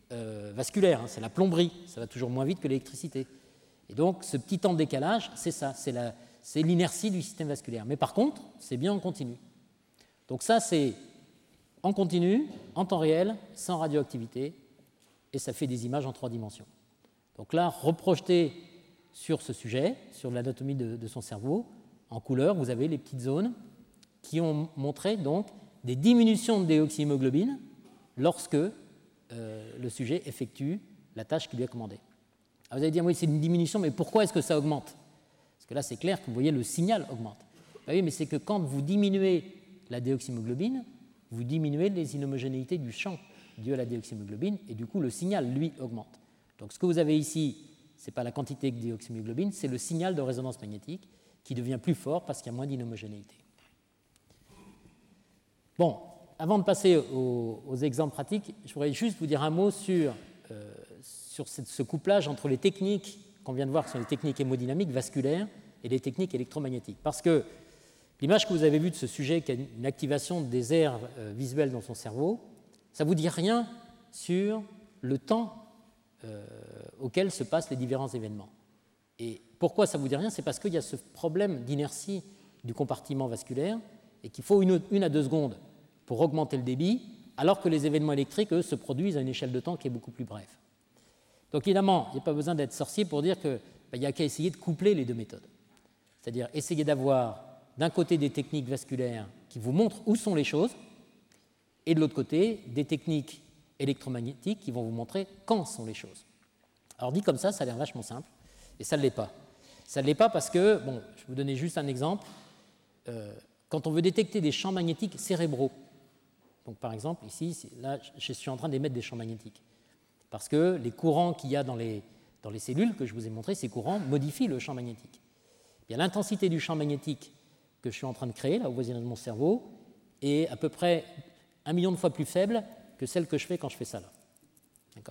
vasculaire, hein, c'est la plomberie, ça va toujours moins vite que l'électricité. Et donc ce petit temps de décalage, c'est ça, c'est l'inertie du système vasculaire. Mais par contre, c'est bien en continu. Donc ça, c'est en continu, en temps réel, sans radioactivité, et ça fait des images en 3 dimensions. Donc là, reprojeté sur ce sujet, sur l'anatomie de son cerveau, en couleur, vous avez les petites zones qui ont montré donc des diminutions de déoxyhémoglobine lorsque le sujet effectue la tâche qui lui est commandée. Alors vous allez dire, oui, c'est une diminution, mais pourquoi est-ce que ça augmente? Parce que là, c'est clair que vous voyez, le signal augmente. Ben oui, mais c'est que quand vous diminuez la déoxyhémoglobine, vous diminuez les inhomogénéités du champ dû à la déoxyhémoglobine, et du coup, le signal, lui, augmente. Donc ce que vous avez ici, ce n'est pas la quantité de déoxyhémoglobine, c'est le signal de résonance magnétique qui devient plus fort parce qu'il y a moins d'inhomogénéité. Bon, avant de passer aux exemples pratiques, je voudrais juste vous dire un mot sur ce couplage entre les techniques qu'on vient de voir, qui sont les techniques hémodynamiques vasculaires, et les techniques électromagnétiques. Parce que l'image que vous avez vue de ce sujet qui a une activation des aires visuelles dans son cerveau, ça ne vous dit rien sur le temps auquel se passent les différents événements. Et pourquoi ça ne vous dit rien? C'est parce qu'il y a ce problème d'inertie du compartiment vasculaire et qu'il faut 1 à 2 secondes pour augmenter le débit, alors que les événements électriques, eux, se produisent à une échelle de temps qui est beaucoup plus brève. Donc évidemment, il n'y a pas besoin d'être sorcier pour dire qu'il n'y a qu'à essayer de coupler les 2 méthodes. C'est-à-dire essayer d'avoir d'un côté des techniques vasculaires qui vous montrent où sont les choses, et de l'autre côté des techniques électromagnétiques qui vont vous montrer quand sont les choses. Alors dit comme ça a l'air vachement simple, et ça ne l'est pas. Ça ne l'est pas parce que, bon, je vais vous donner juste un exemple, quand on veut détecter des champs magnétiques cérébraux, donc par exemple ici, là je suis en train d'émettre des champs magnétiques, parce que les courants qu'il y a dans les cellules que je vous ai montré, ces courants modifient le champ magnétique. Bien, l'intensité du champ magnétique que je suis en train de créer, là au voisinage de mon cerveau, est à peu près 1 million de fois plus faible que celle que je fais quand je fais ça là. D'accord ?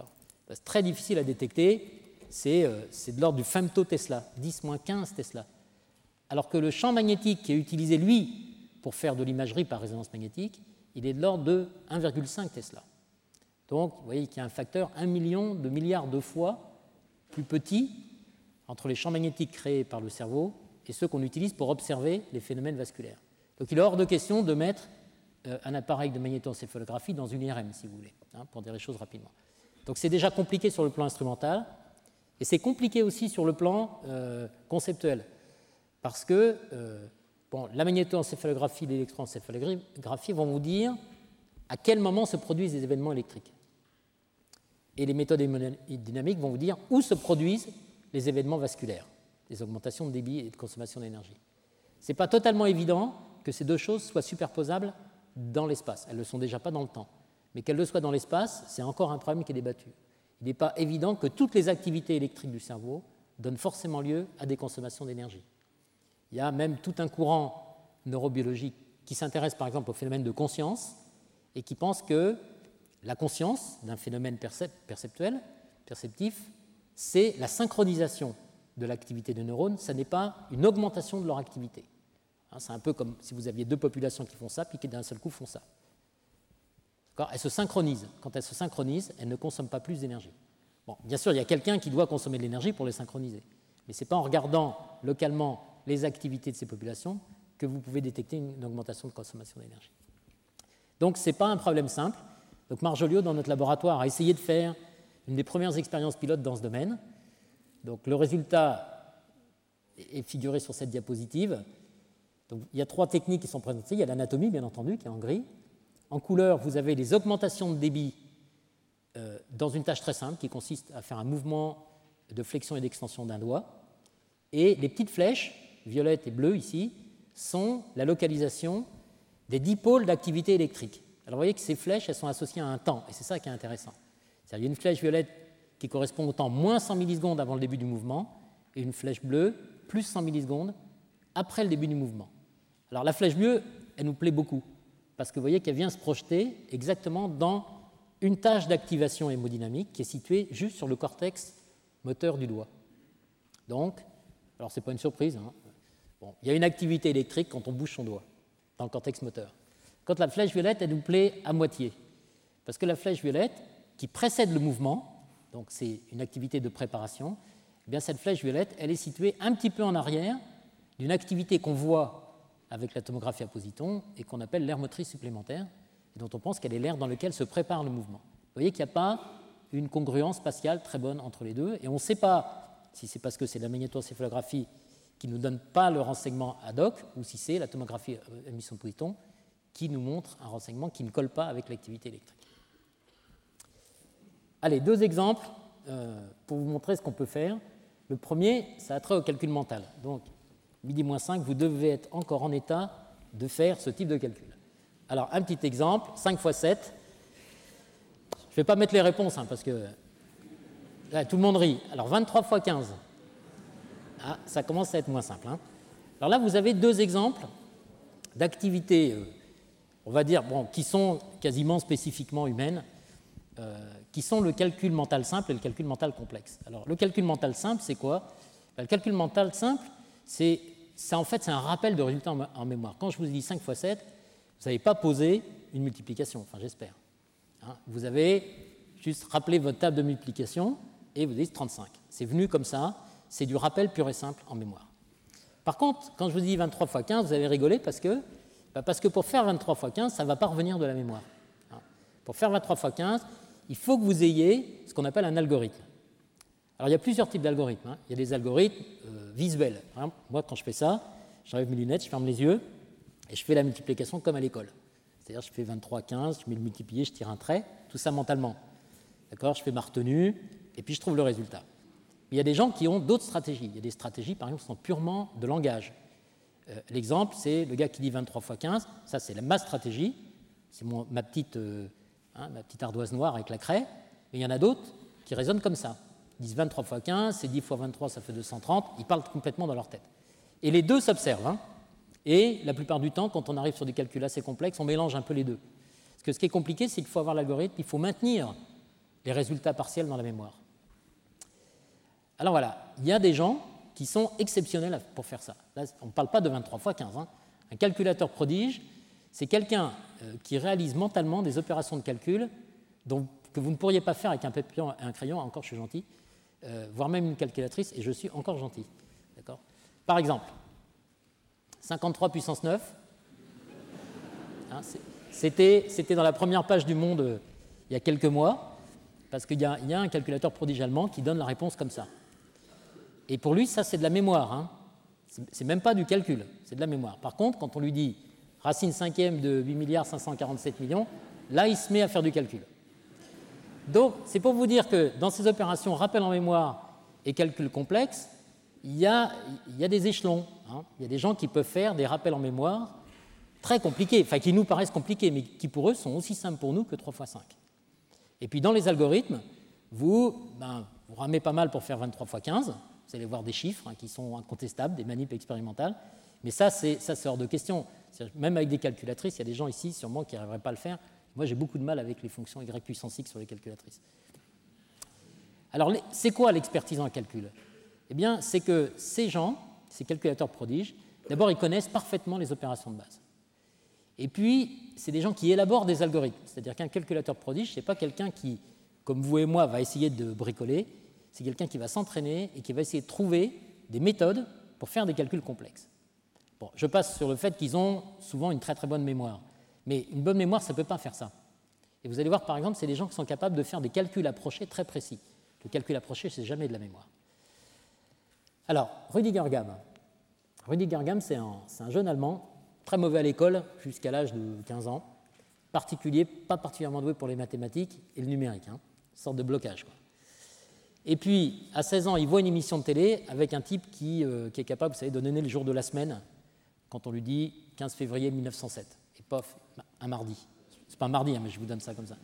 C'est très difficile à détecter, c'est de l'ordre du femtotesla, 10-15 Tesla. Alors que le champ magnétique qui est utilisé, lui, pour faire de l'imagerie par résonance magnétique, il est de l'ordre de 1,5 Tesla. Donc, vous voyez qu'il y a un facteur 1 million de milliards de fois plus petit entre les champs magnétiques créés par le cerveau et ceux qu'on utilise pour observer les phénomènes vasculaires. Donc, il est hors de question de mettre un appareil de magnétoencéphalographie dans une IRM, si vous voulez, pour dire les choses rapidement. Donc, c'est déjà compliqué sur le plan instrumental, et c'est compliqué aussi sur le plan conceptuel, parce que la magnétoencéphalographie et l'électroencéphalographie vont vous dire à quel moment se produisent les événements électriques. Et les méthodes hémodynamiques vont vous dire où se produisent les événements vasculaires, les augmentations de débit et de consommation d'énergie. Ce n'est pas totalement évident que ces 2 choses soient superposables dans l'espace. Elles ne le sont déjà pas dans le temps. Mais qu'elles le soient dans l'espace, c'est encore un problème qui est débattu. Il n'est pas évident que toutes les activités électriques du cerveau donnent forcément lieu à des consommations d'énergie. Il y a même tout un courant neurobiologique qui s'intéresse par exemple au phénomène de conscience et qui pense que la conscience d'un phénomène perceptif, c'est la synchronisation de l'activité des neurones, ça n'est pas une augmentation de leur activité. C'est un peu comme si vous aviez 2 populations qui font ça, puis qui d'un seul coup font ça. Elles se synchronisent. Quand elles se synchronisent, elles ne consomment pas plus d'énergie. Bon, bien sûr, il y a quelqu'un qui doit consommer de l'énergie pour les synchroniser. Mais ce n'est pas en regardant localement les activités de ces populations que vous pouvez détecter une augmentation de consommation d'énergie. Donc, ce n'est pas un problème simple. Donc, Marc Joliot, dans notre laboratoire, a essayé de faire une des premières expériences pilotes dans ce domaine. Donc, le résultat est figuré sur cette diapositive. Donc, il y a 3 techniques qui sont présentées. Il y a l'anatomie, bien entendu, qui est en gris. En couleur, vous avez les augmentations de débit dans une tâche très simple qui consiste à faire un mouvement de flexion et d'extension d'un doigt. Et les petites flèches, violettes et bleues ici, sont la localisation des dipôles d'activité électrique. Alors vous voyez que ces flèches, elles sont associées à un temps, et c'est ça qui est intéressant. Il y a une flèche violette qui correspond au temps moins 100 millisecondes avant le début du mouvement, et une flèche bleue, plus 100 millisecondes après le début du mouvement. Alors la flèche bleue, elle nous plaît beaucoup, parce que vous voyez qu'elle vient se projeter exactement dans une tâche d'activation hémodynamique qui est située juste sur le cortex moteur du doigt. Donc, alors ce n'est pas une surprise, il y a une activité électrique quand on bouge son doigt, dans le cortex moteur. Quand la flèche violette, elle nous plaît à moitié, parce que la flèche violette, qui précède le mouvement, donc c'est une activité de préparation, eh bien cette flèche violette, elle est située un petit peu en arrière d'une activité qu'on voit avec la tomographie à positons et qu'on appelle l'aire motrice supplémentaire, et dont on pense qu'elle est l'aire dans laquelle se prépare le mouvement. Vous voyez qu'il n'y a pas une congruence spatiale très bonne entre les deux, et on ne sait pas si c'est parce que c'est la magnétoencéphalographie qui ne nous donne pas le renseignement ad hoc, ou si c'est la tomographie à émission de positons qui nous montre un renseignement qui ne colle pas avec l'activité électrique. Allez, 2 exemples pour vous montrer ce qu'on peut faire. Le premier, ça a trait au calcul mental. Donc, midi moins 5, vous devez être encore en état de faire ce type de calcul. Alors, un petit exemple, 5 x 7. Je ne vais pas mettre les réponses, parce que là, tout le monde rit. Alors, 23 x 15. Ah, ça commence à être moins simple. Alors là, vous avez 2 exemples d'activités, on va dire, qui sont quasiment spécifiquement humaines, qui sont le calcul mental simple et le calcul mental complexe. Alors, le calcul mental simple, c'est quoi? Le calcul mental simple, c'est en fait, c'est un rappel de résultats en mémoire. Quand je vous dis 5 x 7, vous n'avez pas posé une multiplication, enfin j'espère. Vous avez juste rappelé votre table de multiplication et vous dites 35. C'est venu comme ça, c'est du rappel pur et simple en mémoire. Par contre, quand je vous dis 23 x 15, vous avez rigolé parce que pour faire 23 x 15, ça ne va pas revenir de la mémoire. Pour faire 23 x 15, il faut que vous ayez ce qu'on appelle un algorithme. Alors, il y a plusieurs types d'algorithmes. Il y a des algorithmes visuels. Moi, quand je fais ça, j'enlève mes lunettes, je ferme les yeux et je fais la multiplication comme à l'école. C'est-à-dire, je fais 23, 15, je mets le multiplié, je tire un trait, tout ça mentalement. D'accord ? Je fais ma retenue et puis je trouve le résultat. Mais il y a des gens qui ont d'autres stratégies. Il y a des stratégies, par exemple, qui sont purement de langage. L'exemple, c'est le gars qui dit 23 x 15. Ça, c'est ma stratégie. C'est ma petite ardoise noire avec la craie. Mais il y en a d'autres qui raisonnent comme ça. Ils disent 23 x 15, c'est 10 x 23, ça fait 230. Ils parlent complètement dans leur tête. Et les deux s'observent. Et la plupart du temps, quand on arrive sur des calculs assez complexes, on mélange un peu les deux. Parce que ce qui est compliqué, c'est qu'il faut avoir l'algorithme, il faut maintenir les résultats partiels dans la mémoire. Alors voilà, il y a des gens qui sont exceptionnels pour faire ça. Là, on ne parle pas de 23 x 15. Un calculateur prodige, c'est quelqu'un qui réalise mentalement des opérations de calcul que vous ne pourriez pas faire avec un papier et un crayon, encore je suis gentil, voire même une calculatrice, et je suis encore gentil. D'accord ? Par exemple, 53 puissance 9, c'était dans la première page du Monde il y a quelques mois, parce qu'il y a un calculateur prodige allemand qui donne la réponse comme ça. Et pour lui, ça, c'est de la mémoire. C'est même pas du calcul, c'est de la mémoire. Par contre, quand on lui dit racine cinquième de 8 547 000 000, là, il se met à faire du calcul. Donc, c'est pour vous dire que dans ces opérations rappel en mémoire et calcul complexe, il y a des échelons. Il y a des gens qui peuvent faire des rappels en mémoire très compliqués, enfin qui nous paraissent compliqués, mais qui pour eux sont aussi simples pour nous que 3 x 5. Et puis dans les algorithmes, vous ramez pas mal pour faire 23 x 15, vous allez voir des chiffres qui sont incontestables, des manips expérimentales, mais ça c'est hors de question. Même avec des calculatrices, il y a des gens ici sûrement qui n'arriveraient pas à le faire. Moi j'ai beaucoup de mal avec les fonctions y puissance x sur les calculatrices. Alors c'est quoi l'expertise en calcul ? Eh bien c'est que ces gens, ces calculateurs prodiges, d'abord ils connaissent parfaitement les opérations de base. Et puis, c'est des gens qui élaborent des algorithmes. C'est-à-dire qu'un calculateur prodige, ce n'est pas quelqu'un qui, comme vous et moi, va essayer de bricoler, c'est quelqu'un qui va s'entraîner et qui va essayer de trouver des méthodes pour faire des calculs complexes. Bon, je passe sur le fait qu'ils ont souvent une très très bonne mémoire. Mais une bonne mémoire, ça ne peut pas faire ça. Et vous allez voir, par exemple, c'est des gens qui sont capables de faire des calculs approchés très précis. Le calcul approché, ce n'est jamais de la mémoire. Alors, Rüdiger Gamm. Rüdiger Gamm, c'est un jeune Allemand, très mauvais à l'école jusqu'à l'âge de 15 ans, particulier, pas particulièrement doué pour les mathématiques et le numérique, une sorte de blocage. Et puis, à 16 ans, il voit une émission de télé avec un type qui est capable, vous savez, de donner le jour de la semaine, quand on lui dit 15 février 1907. Et pof, un mardi. C'est pas un mardi, mais je vous donne ça comme ça.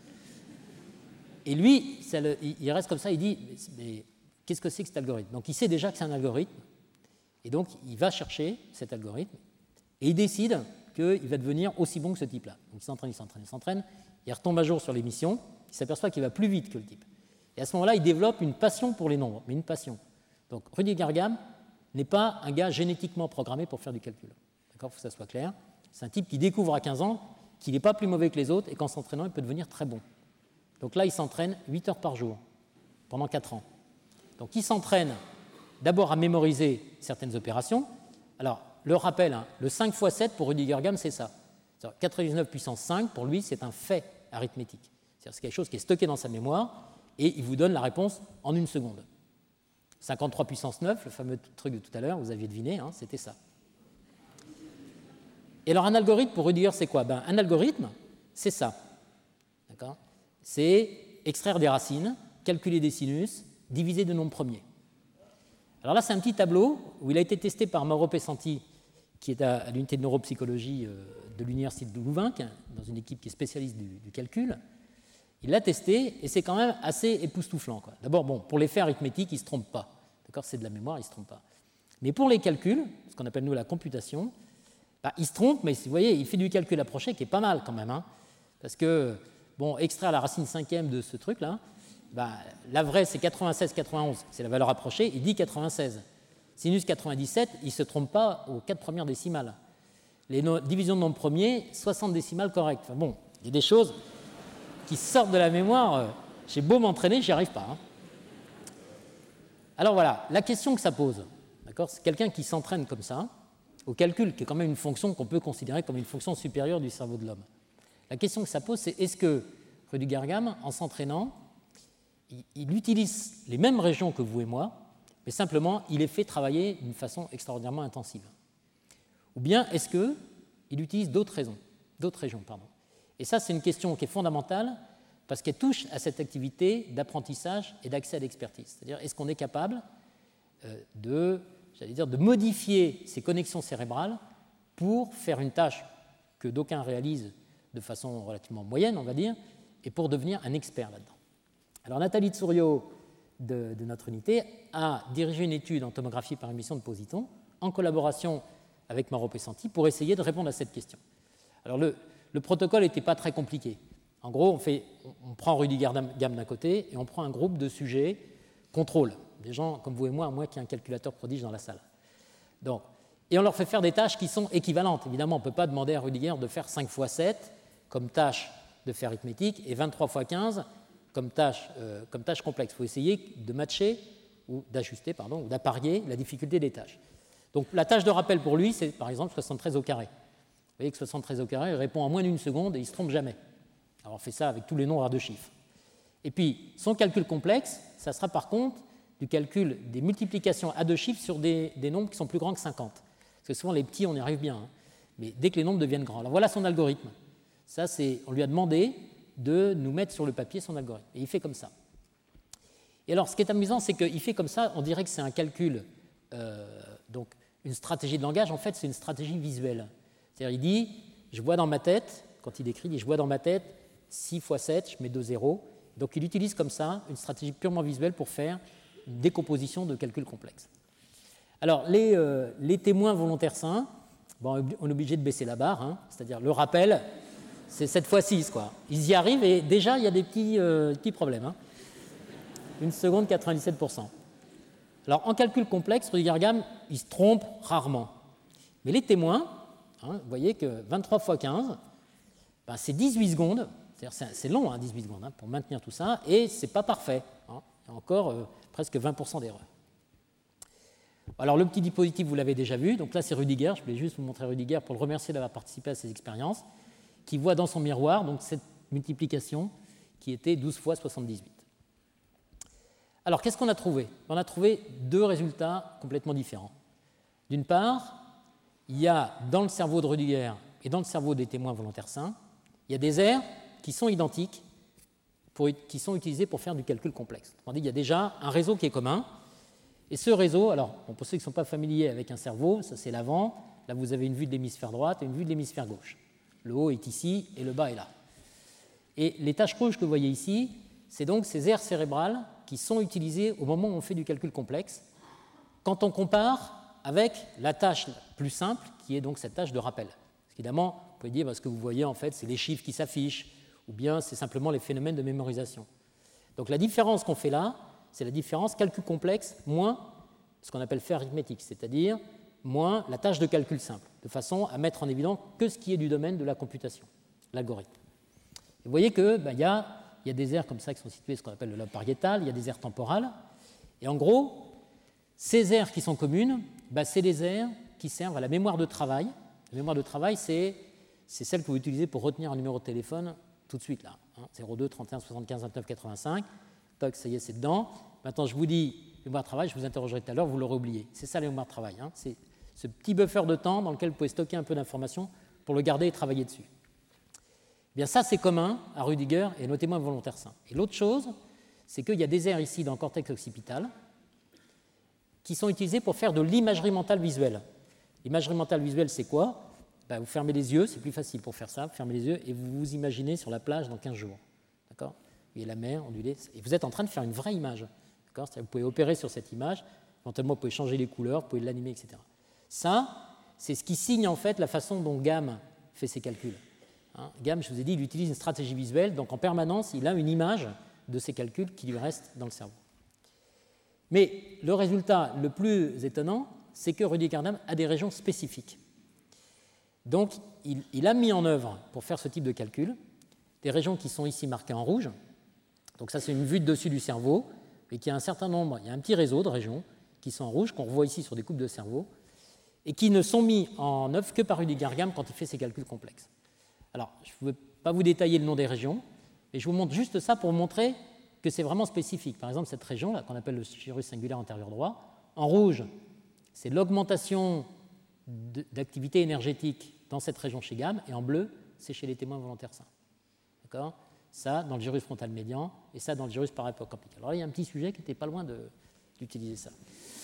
Et lui, il reste comme ça, il dit, mais qu'est-ce que c'est que cet algorithme ? Donc, il sait déjà que c'est un algorithme, et donc, il va chercher cet algorithme, et il décide qu'il va devenir aussi bon que ce type-là. Donc il s'entraîne, il retombe à jour sur l'émission, il s'aperçoit qu'il va plus vite que le type. Et à ce moment-là, il développe une passion pour les nombres, mais une passion. Donc Rüdiger Gamm n'est pas un gars génétiquement programmé pour faire du calcul. D'accord, il faut que ça soit clair. C'est un type qui découvre à 15 ans qu'il n'est pas plus mauvais que les autres et qu'en s'entraînant, il peut devenir très bon. Donc là, il s'entraîne 8 heures par jour, pendant 4 ans. Donc il s'entraîne d'abord à mémoriser certaines opérations. Alors, le rappel, le 5 x 7 pour Rudiger Gamm, c'est ça. 99 puissance 5, pour lui, c'est un fait arithmétique. C'est quelque chose qui est stocké dans sa mémoire et il vous donne la réponse en 1 seconde. 53 puissance 9, le fameux truc de tout à l'heure, vous aviez deviné, c'était ça. Et alors, un algorithme, pour Rudiger, c'est quoi? Un algorithme, c'est ça. D'accord? C'est extraire des racines, calculer des sinus, diviser de nombres premiers. Alors là, c'est un petit tableau où il a été testé par Mauro Pessanti, qui est à l'unité de neuropsychologie de l'université de Louvain, dans une équipe qui est spécialiste du calcul. Il l'a testé et c'est quand même assez époustouflant. D'abord, pour les faits arithmétiques, il ne se trompe pas. D'accord, c'est de la mémoire, il ne se trompe pas. Mais pour les calculs, ce qu'on appelle nous la computation, il se trompe, mais vous voyez, il fait du calcul approché qui est pas mal quand même. Parce que, extraire la racine cinquième de ce truc-là, la vraie, c'est 96-91, c'est la valeur approchée, il dit 96. Sinus 97, il ne se trompe pas aux 4 premières décimales. Les divisions de nombres premiers, 60 décimales correctes. Il y a des choses qui sortent de la mémoire. J'ai beau m'entraîner, j'y arrive pas. Alors voilà, la question que ça pose, c'est quelqu'un qui s'entraîne comme ça, au calcul, qui est quand même une fonction qu'on peut considérer comme une fonction supérieure du cerveau de l'homme. La question que ça pose, c'est est-ce que Rudiger Gamm, en s'entraînant, il utilise les mêmes régions que vous et moi, mais simplement, il les fait travailler d'une façon extraordinairement intensive. Ou bien est-ce qu'il utilise d'autres régions. Et ça, c'est une question qui est fondamentale parce qu'elle touche à cette activité d'apprentissage et d'accès à l'expertise. C'est-à-dire, est-ce qu'on est capable de modifier ces connexions cérébrales pour faire une tâche que d'aucuns réalisent de façon relativement moyenne, on va dire, et pour devenir un expert là-dedans. Alors Nathalie Tsouriau de notre unité a dirigé une étude en tomographie par émission de positons en collaboration avec Mauro Pessanti pour essayer de répondre à cette question. Alors le protocole n'était pas très compliqué. En gros, on prend Rudiger Gamm d'un côté et on prend un groupe de sujets contrôle, des gens comme vous et moi qui a un calculateur prodige dans la salle. Et on leur fait faire des tâches qui sont équivalentes. Évidemment, on ne peut pas demander à Rudiger de faire 5 x 7 comme tâche de fait arithmétique et 23 x 15 comme tâche complexe. Il faut essayer de matcher ou d'ajuster, ou d'apparier la difficulté des tâches. Donc la tâche de rappel pour lui, c'est par exemple 73 au carré. Vous voyez que 73 au carré, il répond en moins d'1 seconde et il ne se trompe jamais. Alors on fait ça avec tous les nombres à 2 chiffres. Et puis son calcul complexe, ça sera par contre du calcul des multiplications à 2 chiffres sur des nombres qui sont plus grands que 50. Parce que souvent les petits, on y arrive bien. Mais dès que les nombres deviennent grands. Alors voilà son algorithme. Ça, on lui a demandé de nous mettre sur le papier son algorithme. Et il fait comme ça. Et alors, ce qui est amusant, c'est qu'il fait comme ça, on dirait que c'est un calcul, donc une stratégie de langage, en fait, c'est une stratégie visuelle. C'est-à-dire, il dit, je vois dans ma tête, quand il écrit, il dit, je vois dans ma tête 6 x 7, je mets 2 zéros. Donc, il utilise comme ça une stratégie purement visuelle pour faire une décomposition de calculs complexes. Alors, les témoins volontaires sains, on est obligé de baisser la barre, c'est-à-dire le rappel, c'est 7 x 6, quoi. Ils y arrivent et déjà, il y a des petits problèmes. 1 seconde, 97%. Alors, en calcul complexe, Rudiger Gamm, il se trompe rarement. Mais les témoins, vous voyez que 23 x 15, c'est 18 secondes. C'est long, 18 secondes, pour maintenir tout ça, et ce n'est pas parfait. Il y a encore presque 20% d'erreurs. Alors, le petit dispositif, vous l'avez déjà vu. Donc là, c'est Rudiger. Je voulais juste vous montrer Rudiger pour le remercier d'avoir participé à ces expériences, qui voit dans son miroir donc, cette multiplication qui était 12 x 78. Alors, qu'est-ce qu'on a trouvé? On a trouvé 2 résultats complètement différents. D'une part, il y a dans le cerveau de Rudiger et dans le cerveau des témoins volontaires sains, il y a des aires qui sont identiques, qui sont utilisées pour faire du calcul complexe. On dit qu'il y a déjà un réseau qui est commun. Et ce réseau, alors, pour ceux qui ne sont pas familiers avec un cerveau, ça c'est l'avant. Là, vous avez une vue de l'hémisphère droite et une vue de l'hémisphère gauche. Le haut est ici et le bas est là. Et les taches rouges que vous voyez ici, c'est donc ces aires cérébrales qui sont utilisées au moment où on fait du calcul complexe, quand on compare avec la tâche plus simple, qui est donc cette tâche de rappel. Évidemment, vous pouvez dire, ce que vous voyez, en fait, c'est les chiffres qui s'affichent, ou bien c'est simplement les phénomènes de mémorisation. Donc la différence qu'on fait là, c'est la différence calcul complexe moins ce qu'on appelle fait arithmétique, c'est-à-dire moins la tâche de calcul simple, de façon à mettre en évidence que ce qui est du domaine de la computation, l'algorithme. Vous voyez qu'il y a il y a des aires comme ça qui sont situées, ce qu'on appelle le lobe pariétal, il y a des aires temporales. Et en gros, ces aires qui sont communes, c'est les aires qui servent à la mémoire de travail. La mémoire de travail, c'est celle que vous utilisez pour retenir un numéro de téléphone tout de suite, là. 02 31 75 29 85. Toc, ça y est, c'est dedans. Maintenant, je vous dis mémoire de travail, je vous interrogerai tout à l'heure, vous l'aurez oublié. C'est ça la mémoire de travail. C'est ce petit buffer de temps dans lequel vous pouvez stocker un peu d'informations pour le garder et travailler dessus. Eh bien, ça, c'est commun à Rüdiger et nos témoins volontaires sains. Et l'autre chose, c'est qu'il y a des aires ici dans le cortex occipital qui sont utilisées pour faire de l'imagerie mentale visuelle. L'imagerie mentale visuelle, c'est quoi ? Vous fermez les yeux, c'est plus facile pour faire ça, vous fermez les yeux et vous vous imaginez sur la plage dans 15 jours. D'accord ? Vous voyez la mer ondulée, et vous êtes en train de faire une vraie image. D'accord ? Vous pouvez opérer sur cette image, éventuellement vous pouvez changer les couleurs, vous pouvez l'animer, etc. Ça, c'est ce qui signe en fait la façon dont Gamme fait ses calculs. Gamme, je vous ai dit, il utilise une stratégie visuelle, donc en permanence, il a une image de ses calculs qui lui reste dans le cerveau. Mais le résultat le plus étonnant, c'est que Rüdiger Damm a des régions spécifiques. Donc, il a mis en œuvre, pour faire ce type de calcul, des régions qui sont ici marquées en rouge. Donc ça, c'est une vue de dessus du cerveau, et qu'il y a un certain nombre, il y a un petit réseau de régions qui sont en rouge, qu'on revoit ici sur des coupes de cerveau, et qui ne sont mis en œuvre que par Rüdiger Damm quand il fait ses calculs complexes. Alors, je ne veux pas vous détailler le nom des régions, mais je vous montre juste ça pour vous montrer que c'est vraiment spécifique. Par exemple, cette région, là, qu'on appelle le gyrus singulaire antérieur droit, en rouge, c'est l'augmentation d'activité énergétique dans cette région chez Gamme, et en bleu, c'est chez les témoins volontaires sains. D'accord ? Ça, dans le gyrus frontal médian, et ça, dans le gyrus parahippocampal. Alors là, il y a un petit sujet qui n'était pas loin d'utiliser ça.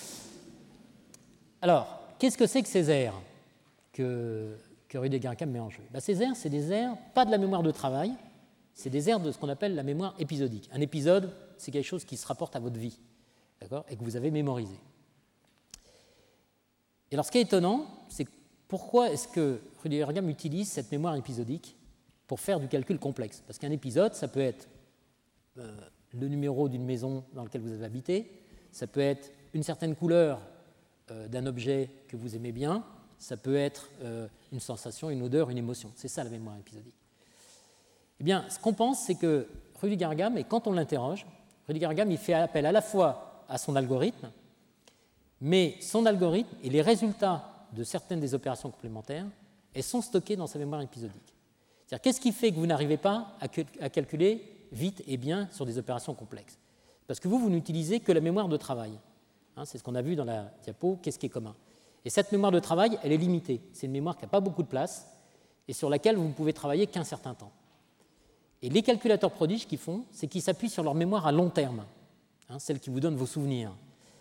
Alors, qu'est-ce que c'est que ces aires que Rüdiger Damm met en jeu ? Ces aires, c'est des aires, pas de la mémoire de travail, c'est des aires de ce qu'on appelle la mémoire épisodique. Un épisode, c'est quelque chose qui se rapporte à votre vie, d'accord, et que vous avez mémorisé. Et alors, ce qui est étonnant, c'est pourquoi est-ce que Rüdiger Damm utilise cette mémoire épisodique pour faire du calcul complexe ? Parce qu'un épisode, ça peut être le numéro d'une maison dans laquelle vous avez habité, ça peut être une certaine couleur d'un objet que vous aimez bien, ça peut être une sensation, une odeur, une émotion. C'est ça la mémoire épisodique. Eh bien, ce qu'on pense, c'est que Rüdiger Damm, et quand on l'interroge, Rüdiger Damm, il fait appel à la fois à son algorithme, mais son algorithme et les résultats de certaines des opérations complémentaires, elles sont stockées dans sa mémoire épisodique. C'est-à-dire, qu'est-ce qui fait que vous n'arrivez pas à calculer vite et bien sur des opérations complexes ? Parce que vous n'utilisez que la mémoire de travail. C'est ce qu'on a vu dans la diapo, qu'est-ce qui est commun. Et cette mémoire de travail, elle est limitée. C'est une mémoire qui n'a pas beaucoup de place et sur laquelle vous ne pouvez travailler qu'un certain temps. Et les calculateurs prodiges, qu'ils font, c'est qu'ils s'appuient sur leur mémoire à long terme, celle qui vous donne vos souvenirs.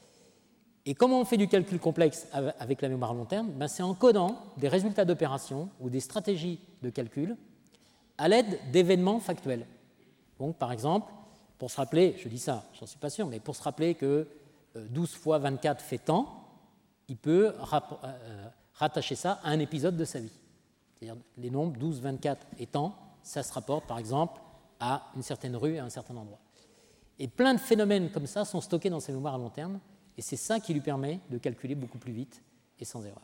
Et comment on fait du calcul complexe avec la mémoire à long terme ? C'est en codant des résultats d'opérations ou des stratégies de calcul à l'aide d'événements factuels. Donc, par exemple, pour se rappeler, je dis ça, j'en suis pas sûr, mais pour se rappeler que 12 fois 24 fait tant, il peut rattacher ça à un épisode de sa vie. C'est-à-dire les nombres 12, 24 et tant, ça se rapporte par exemple à une certaine rue, à un certain endroit. Et plein de phénomènes comme ça sont stockés dans ses mémoires à long terme, et c'est ça qui lui permet de calculer beaucoup plus vite et sans erreur.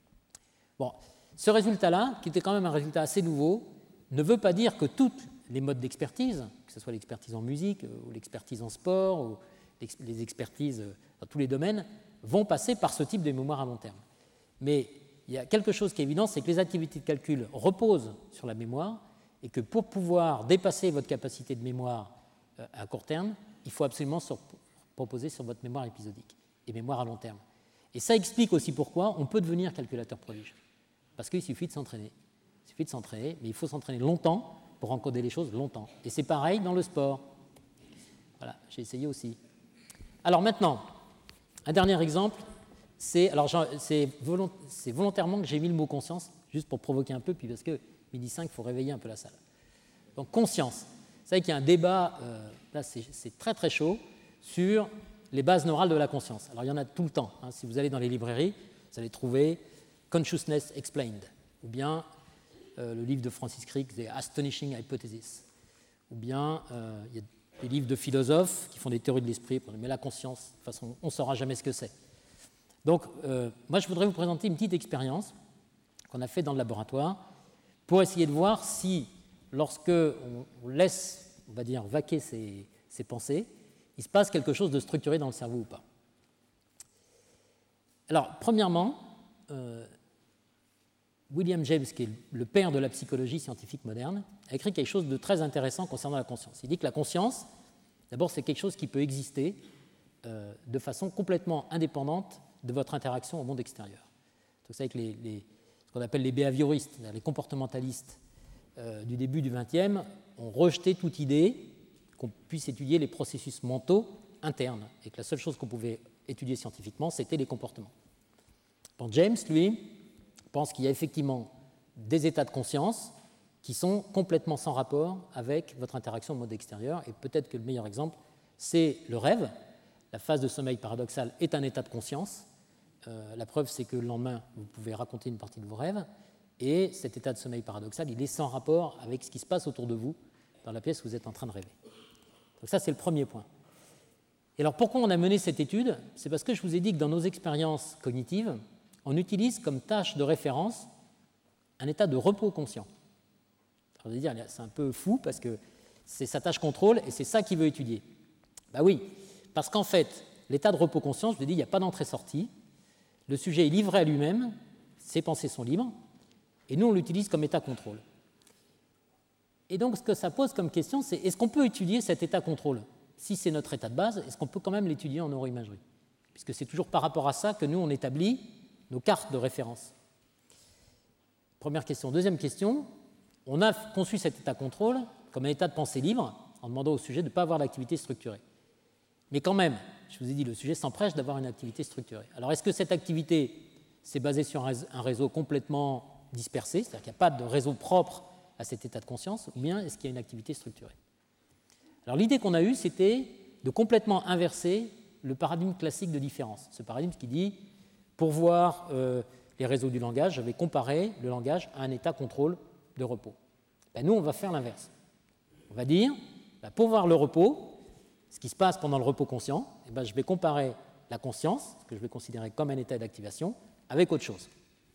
Bon, ce résultat-là, qui était quand même un résultat assez nouveau, ne veut pas dire que tous les modes d'expertise, que ce soit l'expertise en musique, ou l'expertise en sport, ou les expertises dans tous les domaines, vont passer par ce type de mémoire à long terme. Mais il y a quelque chose qui est évident, c'est que les activités de calcul reposent sur la mémoire et que pour pouvoir dépasser votre capacité de mémoire à court terme, il faut absolument se reposer sur votre mémoire épisodique et mémoire à long terme. Et ça explique aussi pourquoi on peut devenir calculateur prodige. Parce qu'il suffit de s'entraîner. Il suffit de s'entraîner, mais il faut s'entraîner longtemps pour encoder les choses longtemps. Et c'est pareil dans le sport. Voilà, j'ai essayé aussi. Alors maintenant, un dernier exemple, c'est volontairement que j'ai mis le mot conscience, juste pour provoquer un peu, puis parce que midi 5, il faut réveiller un peu la salle. Donc conscience. Vous savez qu'il y a un débat, là c'est très très chaud, sur les bases neurales de la conscience. Alors il y en a tout le temps. Si vous allez dans les librairies, vous allez trouver Consciousness Explained, ou bien le livre de Francis Crick, The Astonishing Hypothesis, ou bien il y a des livres de philosophes qui font des théories de l'esprit, mais la conscience, de toute façon, on ne saura jamais ce que c'est. Donc, moi, je voudrais vous présenter une petite expérience qu'on a faite dans le laboratoire pour essayer de voir si, lorsque on laisse on va dire, vaquer ses pensées, il se passe quelque chose de structuré dans le cerveau ou pas. Alors, premièrement, William James, qui est le père de la psychologie scientifique moderne, a écrit quelque chose de très intéressant concernant la conscience. Il dit que la conscience, d'abord, c'est quelque chose qui peut exister de façon complètement indépendante de votre interaction au monde extérieur. Vous savez que ce qu'on appelle les behavioristes, les comportementalistes du début du XXe, ont rejeté toute idée qu'on puisse étudier les processus mentaux internes et que la seule chose qu'on pouvait étudier scientifiquement, c'était les comportements. Bon, James, lui, pense qu'il y a effectivement des états de conscience qui sont complètement sans rapport avec votre interaction au monde extérieur. Et peut-être que le meilleur exemple, c'est le rêve. La phase de sommeil paradoxal est un état de conscience. La preuve, c'est que le lendemain, vous pouvez raconter une partie de vos rêves. Et cet état de sommeil paradoxal, il est sans rapport avec ce qui se passe autour de vous dans la pièce où vous êtes en train de rêver. Donc ça, c'est le premier point. Et alors, pourquoi on a mené cette étude? C'est parce que je vous ai dit que dans nos expériences cognitives, on utilise comme tâche de référence un état de repos conscient. Alors, vous allez dire, c'est un peu fou parce que c'est sa tâche contrôle et c'est ça qu'il veut étudier. Ben oui, parce qu'en fait, l'état de repos conscient, je vous ai dit, il n'y a pas d'entrée-sortie. Le sujet est livré à lui-même, ses pensées sont libres, et nous, on l'utilise comme état contrôle. Et donc, ce que ça pose comme question, c'est est-ce qu'on peut étudier cet état contrôle? Si c'est notre état de base, est-ce qu'on peut quand même l'étudier en neuroimagerie? Puisque c'est toujours par rapport à ça que nous, on établit nos cartes de référence. Première question. Deuxième question, on a conçu cet état contrôle comme un état de pensée libre en demandant au sujet de ne pas avoir d'activité structurée. Mais quand même, je vous ai dit, le sujet s'empêche d'avoir une activité structurée. Alors, est-ce que cette activité s'est basée sur un réseau complètement dispersé, c'est-à-dire qu'il n'y a pas de réseau propre à cet état de conscience, ou bien est-ce qu'il y a une activité structurée? Alors, l'idée qu'on a eue, c'était de complètement inverser le paradigme classique de différence. Ce paradigme qui dit, pour voir les réseaux du langage, je vais comparer le langage à un état contrôle de repos. Ben, nous, on va faire l'inverse. On va dire, ben, pour voir le repos, ce qui se passe pendant le repos conscient, eh ben, je vais comparer la conscience, ce que je vais considérer comme un état d'activation, avec autre chose.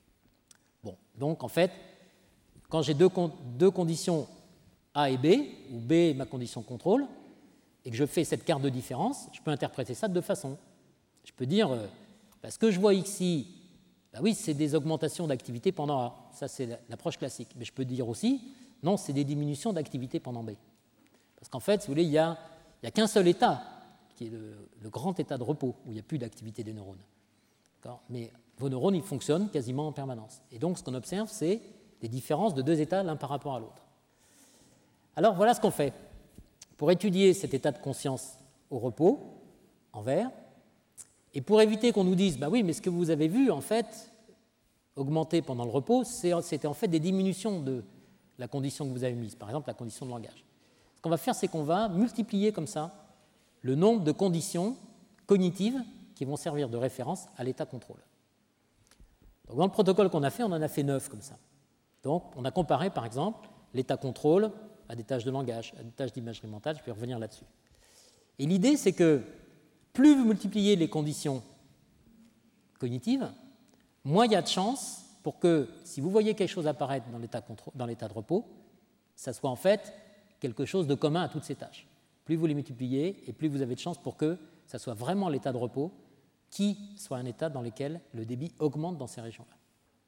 Bon, donc en fait, quand j'ai deux conditions A et B, où B est ma condition de contrôle, et que je fais cette carte de différence, je peux interpréter ça de deux façons. Je peux dire, ce que je vois ici, ben oui, c'est des augmentations d'activité pendant A. Ça, c'est l'approche classique. Mais je peux dire aussi, non, c'est des diminutions d'activité pendant B. Parce qu'en fait, si vous voulez, il n'y a qu'un seul état, qui est le grand état de repos, où il n'y a plus d'activité des neurones. Mais vos neurones, ils fonctionnent quasiment en permanence. Et donc, ce qu'on observe, c'est des différences de deux états l'un par rapport à l'autre. Alors, voilà ce qu'on fait. Pour étudier cet état de conscience au repos, en vert, et pour éviter qu'on nous dise, bah oui, mais ce que vous avez vu, en fait, augmenter pendant le repos, c'était en fait des diminutions de la condition que vous avez mise, par exemple la condition de langage. Ce qu'on va faire, c'est qu'on va multiplier comme ça le nombre de conditions cognitives qui vont servir de référence à l'état contrôle. Donc, dans le protocole qu'on a fait, on en a fait 9 comme ça. Donc, on a comparé, par exemple, l'état contrôle à des tâches de langage, à des tâches d'imagerie mentale. Je vais revenir là-dessus. Et l'idée, c'est que plus vous multipliez les conditions cognitives, moins il y a de chances pour que, si vous voyez quelque chose apparaître dans l'état de repos, ça soit en fait quelque chose de commun à toutes ces tâches. Plus vous les multipliez, et plus vous avez de chances pour que ça soit vraiment l'état de repos qui soit un état dans lequel le débit augmente dans ces régions-là.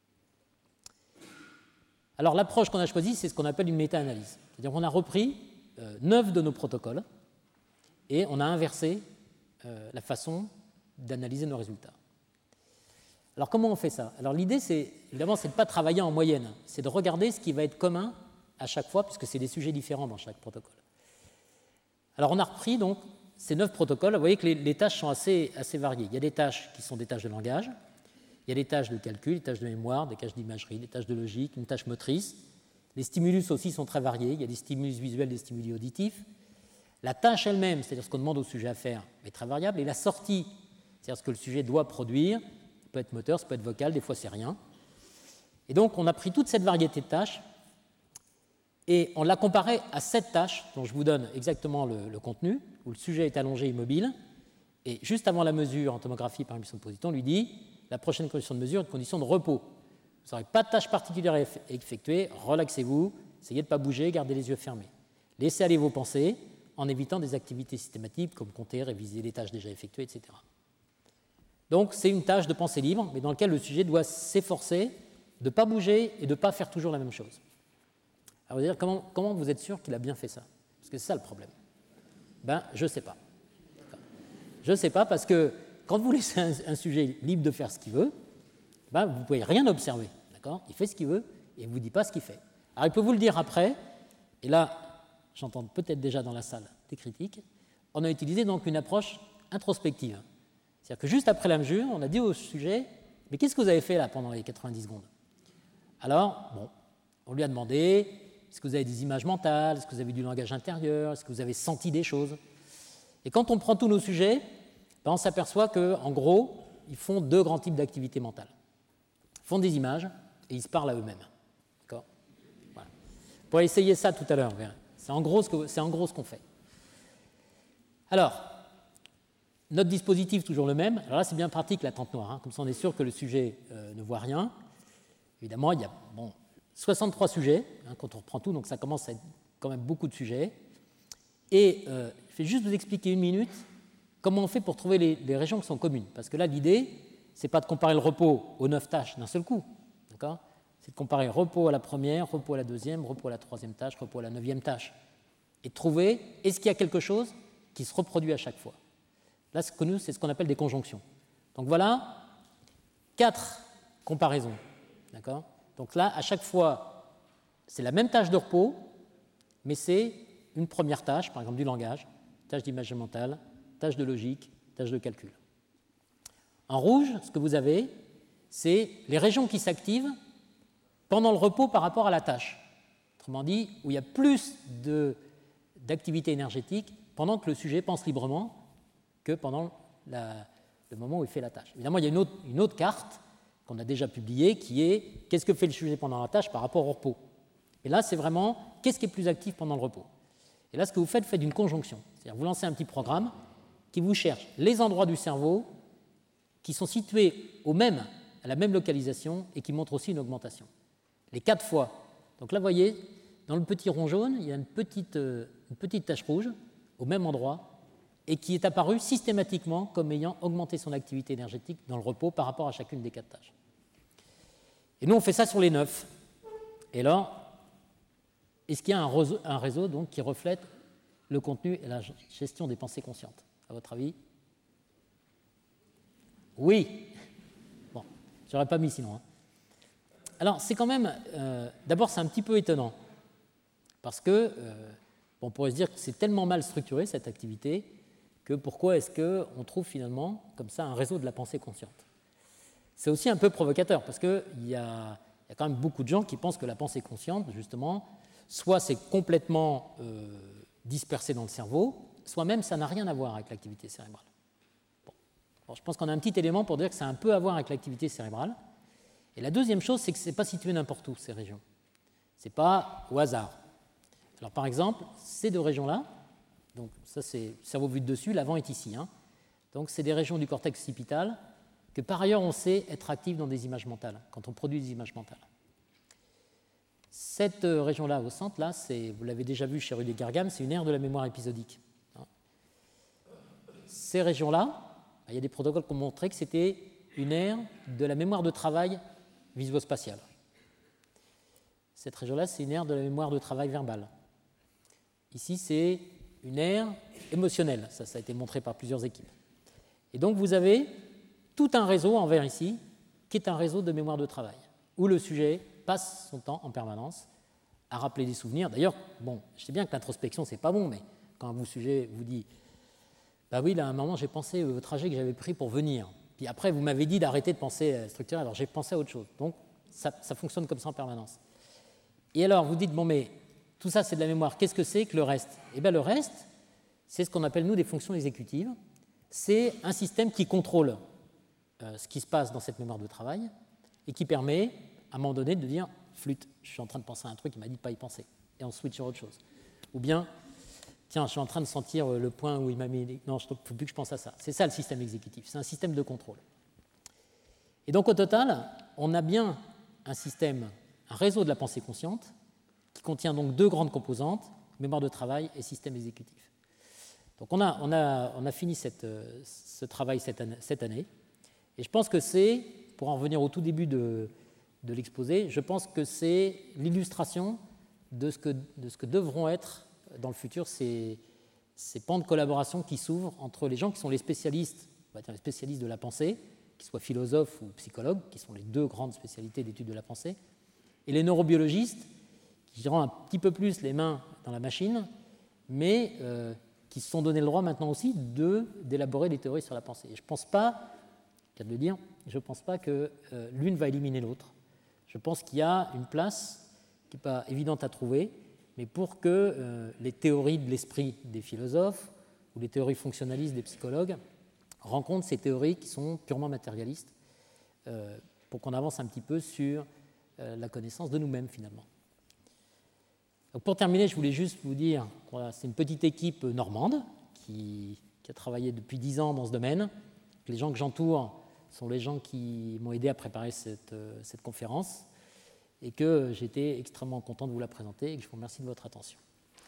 Alors l'approche qu'on a choisie, c'est ce qu'on appelle une méta-analyse. C'est-à-dire qu'on a repris 9 de nos protocoles et on a inversé la façon d'analyser nos résultats. Alors comment on fait ça? Alors l'idée, évidemment, c'est de ne pas travailler en moyenne, c'est de regarder ce qui va être commun à chaque fois, puisque c'est des sujets différents dans chaque protocole. Alors on a repris donc ces 9 protocoles. Vous voyez que les tâches sont assez variées. Il y a des tâches qui sont des tâches de langage, il y a des tâches de calcul, des tâches de mémoire, des tâches d'imagerie, des tâches de logique, une tâche motrice. Les stimulus aussi sont très variés. Il y a des stimulus visuels, des stimulus auditifs. La tâche elle-même, c'est-à-dire ce qu'on demande au sujet à faire, est très variable. Et la sortie, c'est-à-dire ce que le sujet doit produire, ça peut être moteur, ça peut être vocal, des fois c'est rien. Et donc on a pris toute cette variété de tâches et on l'a comparée à 7 tâches, dont je vous donne exactement le contenu, où le sujet est allongé immobile. Et juste avant la mesure en tomographie par émission de positons, on lui dit la prochaine condition de mesure est une condition de repos. Vous n'aurez pas de tâche particulière à effectuer, relaxez-vous, essayez de ne pas bouger, gardez les yeux fermés. Laissez aller vos pensées en évitant des activités systématiques comme compter, réviser les tâches déjà effectuées, etc. Donc c'est une tâche de pensée libre, mais dans laquelle le sujet doit s'efforcer de ne pas bouger et de ne pas faire toujours la même chose. Alors vous allez dire, comment vous êtes sûr qu'il a bien fait ça? Parce que c'est ça le problème. Je ne sais pas. Je ne sais pas parce que quand vous laissez un sujet libre de faire ce qu'il veut, vous ne pouvez rien observer. D'accord? Il fait ce qu'il veut et il ne vous dit pas ce qu'il fait. Alors il peut vous le dire après, et là, j'entends peut-être déjà dans la salle des critiques, on a utilisé donc une approche introspective. C'est-à-dire que juste après la mesure, on a dit au sujet, mais qu'est-ce que vous avez fait là pendant les 90 secondes? Alors, on lui a demandé, est-ce que vous avez des images mentales, est-ce que vous avez du langage intérieur, est-ce que vous avez senti des choses? Et quand on prend tous nos sujets, on s'aperçoit qu'en gros, ils font deux grands types d'activités mentales. Ils font des images et ils se parlent à eux-mêmes. D'accord? Voilà. On pourrait essayer ça tout à l'heure. C'est en gros ce qu'on fait. Alors, notre dispositif toujours le même. Alors là, c'est bien pratique la tente noire. Comme ça, on est sûr que le sujet ne voit rien. Évidemment, il y a 63 sujets quand on reprend tout, donc ça commence à être quand même beaucoup de sujets. Et je vais juste vous expliquer une minute comment on fait pour trouver les régions qui sont communes. Parce que là, l'idée, ce n'est pas de comparer le repos aux 9 tâches d'un seul coup. D'accord? C'est de comparer repos à la première, repos à la deuxième, repos à la troisième tâche, repos à la 9e tâche. Et de trouver, est-ce qu'il y a quelque chose qui se reproduit à chaque fois? Là, ce que nous, c'est ce qu'on appelle des conjonctions. Donc voilà 4 comparaisons. D'accord? Donc là, à chaque fois, c'est la même tâche de repos, mais c'est une première tâche, par exemple du langage, tâche d'imagerie mentale, tâche de logique, tâche de calcul. En rouge, ce que vous avez, c'est les régions qui s'activent pendant le repos par rapport à la tâche. Autrement dit, où il y a plus d'activité énergétique pendant que le sujet pense librement que pendant le moment où il fait la tâche. Évidemment, il y a une autre carte qu'on a déjà publiée qui est qu'est-ce que fait le sujet pendant la tâche par rapport au repos. Et là, c'est vraiment qu'est-ce qui est plus actif pendant le repos. Et là, ce que vous faites une conjonction. C'est-à-dire vous lancez un petit programme qui vous cherche les endroits du cerveau qui sont situés à la même localisation et qui montrent aussi une augmentation. Les 4 fois. Donc là, vous voyez, dans le petit rond jaune, il y a une petite tache rouge au même endroit et qui est apparue systématiquement comme ayant augmenté son activité énergétique dans le repos par rapport à chacune des 4 tâches. Et nous, on fait ça sur les 9. Et là, est-ce qu'il y a un réseau donc, qui reflète le contenu et la gestion des pensées conscientes, à votre avis? Oui. Bon, je n'aurais pas mis sinon. Alors, c'est quand même... d'abord, c'est un petit peu étonnant. Parce que, on pourrait se dire que c'est tellement mal structuré, cette activité, que pourquoi est-ce qu'on trouve finalement, comme ça, un réseau de la pensée consciente? C'est aussi un peu provocateur, parce qu'il y a quand même beaucoup de gens qui pensent que la pensée consciente, justement, soit c'est complètement dispersé dans le cerveau, soit même ça n'a rien à voir avec l'activité cérébrale. Bon, je pense qu'on a un petit élément pour dire que ça a un peu à voir avec l'activité cérébrale. Et la deuxième chose, c'est que ce n'est pas situé n'importe où, ces régions. Ce n'est pas au hasard. Alors par exemple, ces 2 régions-là, donc ça c'est cerveau vu de dessus, l'avant est ici. Donc c'est des régions du cortex occipital que par ailleurs on sait être actives dans des images mentales, quand on produit des images mentales. Cette région-là au centre, là, vous l'avez déjà vu chez Rudy Gargam, c'est une aire de la mémoire épisodique. Ces régions-là, il y a des protocoles qui ont montré que c'était une aire de la mémoire de travail visuospatiale. Cette région-là, c'est une aire de la mémoire de travail verbale. Ici, c'est une aire émotionnelle. Ça a été montré par plusieurs équipes. Et donc, vous avez tout un réseau en vert ici, qui est un réseau de mémoire de travail, où le sujet passe son temps en permanence à rappeler des souvenirs. D'ailleurs, je sais bien que l'introspection, c'est pas bon, mais quand un sujet vous dit « Bah oui, là, à un moment, j'ai pensé au trajet que j'avais pris pour venir. Puis après, vous m'avez dit d'arrêter de penser à structurer, alors j'ai pensé à autre chose. » Donc, ça fonctionne comme ça en permanence. Et alors, vous dites « Bon, mais tout ça, c'est de la mémoire. Qu'est-ce que c'est que le reste ?» Eh bien, le reste, c'est ce qu'on appelle, nous, des fonctions exécutives. C'est un système qui contrôle ce qui se passe dans cette mémoire de travail et qui permet, à un moment donné, de dire « Flûte, je suis en train de penser à un truc, il m'a dit de ne pas y penser. » Et on switch sur autre chose. Ou bien « Tiens, je suis en train de sentir le point où il m'a mis... Non, il ne faut plus que je pense à ça. » C'est ça le système exécutif. C'est un système de contrôle. Et donc, au total, on a bien un réseau de la pensée consciente qui contient donc 2 grandes composantes. mémoire de travail et système exécutif. Donc on a fini ce travail cette année, et je pense que c'est, pour en revenir au tout début de l'exposé, je pense que c'est l'illustration de ce que devront être dans le futur ces pans de collaboration qui s'ouvrent entre les gens qui sont les spécialistes, on va dire les spécialistes de la pensée, qu'ils soient philosophes ou psychologues, qui sont les deux grandes spécialités d'études de la pensée, et les neurobiologistes, qui diront un petit peu plus les mains dans la machine, mais qui se sont donné le droit maintenant aussi d'élaborer des théories sur la pensée. Et je ne pense pas, je viens de le dire, je ne pense pas que l'une va éliminer l'autre. Je pense qu'il y a une place qui n'est pas évidente à trouver, mais pour que les théories de l'esprit des philosophes ou les théories fonctionnalistes des psychologues rencontrent ces théories qui sont purement matérialistes, pour qu'on avance un petit peu sur la connaissance de nous-mêmes finalement. Donc pour terminer, je voulais juste vous dire que c'est une petite équipe normande qui a travaillé depuis 10 ans dans ce domaine. Les gens que j'entoure sont les gens qui m'ont aidé à préparer cette conférence, et que j'étais extrêmement content de vous la présenter et que je vous remercie de votre attention.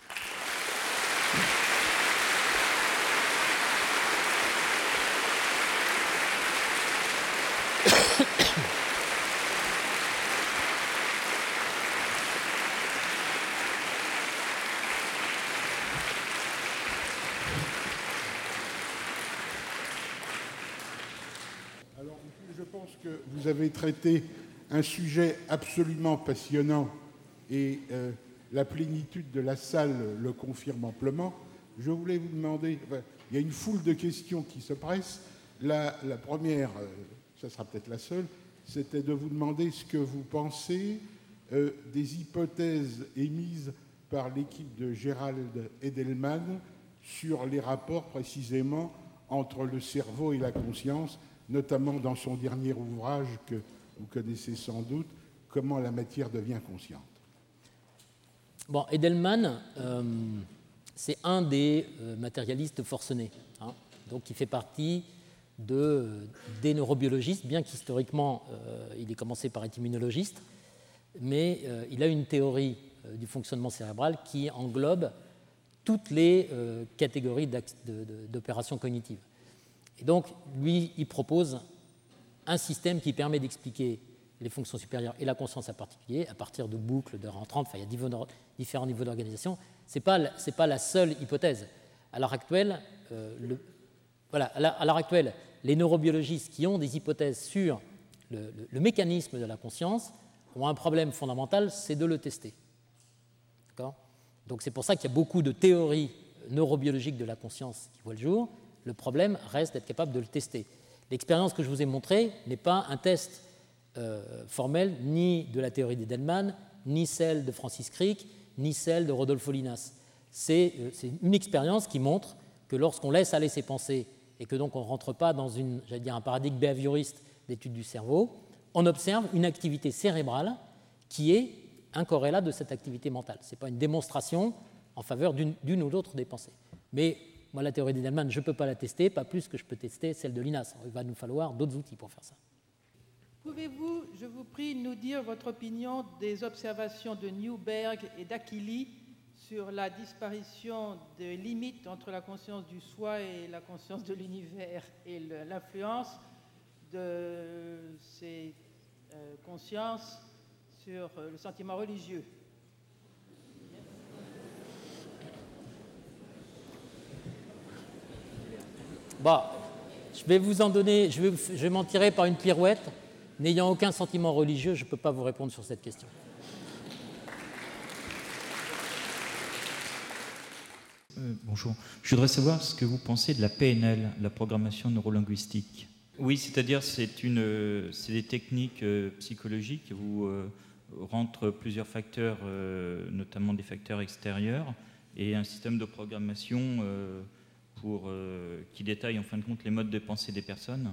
Alors, je pense que vous avez traité un sujet absolument passionnant et la plénitude de la salle le confirme amplement. Je voulais vous demander, il y a une foule de questions qui se pressent. La première, ça sera peut-être la seule, c'était de vous demander ce que vous pensez des hypothèses émises par l'équipe de Gerald Edelman sur les rapports précisément entre le cerveau et la conscience, notamment dans son dernier ouvrage que vous connaissez sans doute, Comment la matière devient consciente. Bon, Edelman, c'est un des matérialistes forcenés, hein, donc il fait partie des neurobiologistes, bien qu'historiquement il ait commencé par être immunologiste, mais il a une théorie du fonctionnement cérébral qui englobe toutes les catégories d'opérations cognitives. Et donc, lui, il propose un système qui permet d'expliquer les fonctions supérieures et la conscience en particulier, à partir de boucles, d'heures entrantes, enfin, il y a différents niveaux d'organisation. Ce n'est pas la seule hypothèse. À l'heure actuelle, les neurobiologistes qui ont des hypothèses sur le mécanisme de la conscience ont un problème fondamental, c'est de le tester. D'accord ? Donc c'est pour ça qu'il y a beaucoup de théories neurobiologiques de la conscience qui voient le jour. Le problème reste d'être capable de le tester. L'expérience que je vous ai montrée n'est pas un test formel ni de la théorie d'Edelman, ni celle de Francis Crick, ni celle de Rodolfo Linas. C'est une expérience qui montre que lorsqu'on laisse aller ses pensées et que donc on ne rentre pas dans un paradigme behavioriste d'étude du cerveau, on observe une activité cérébrale qui est un corrélat de cette activité mentale. Ce n'est pas une démonstration en faveur d'une ou l'autre des pensées. Mais moi, la théorie d'Edelman, je ne peux pas la tester, pas plus que je peux tester celle de Linas. Il va nous falloir d'autres outils pour faire ça. Pouvez-vous, je vous prie, nous dire votre opinion des observations de Newberg et d'Achilli sur la disparition des limites entre la conscience du soi et la conscience de l'univers et l'influence de ces consciences sur le sentiment religieux? Bon, je vais vous en donner, je vais m'en tirer par une pirouette. N'ayant aucun sentiment religieux, je ne peux pas vous répondre sur cette question. Bonjour. Je voudrais savoir ce que vous pensez de la PNL, la programmation neurolinguistique. Oui, c'est-à-dire c'est des techniques psychologiques où rentrent plusieurs facteurs, notamment des facteurs extérieurs, et un système de programmation qui détaille en fin de compte les modes de pensée des personnes.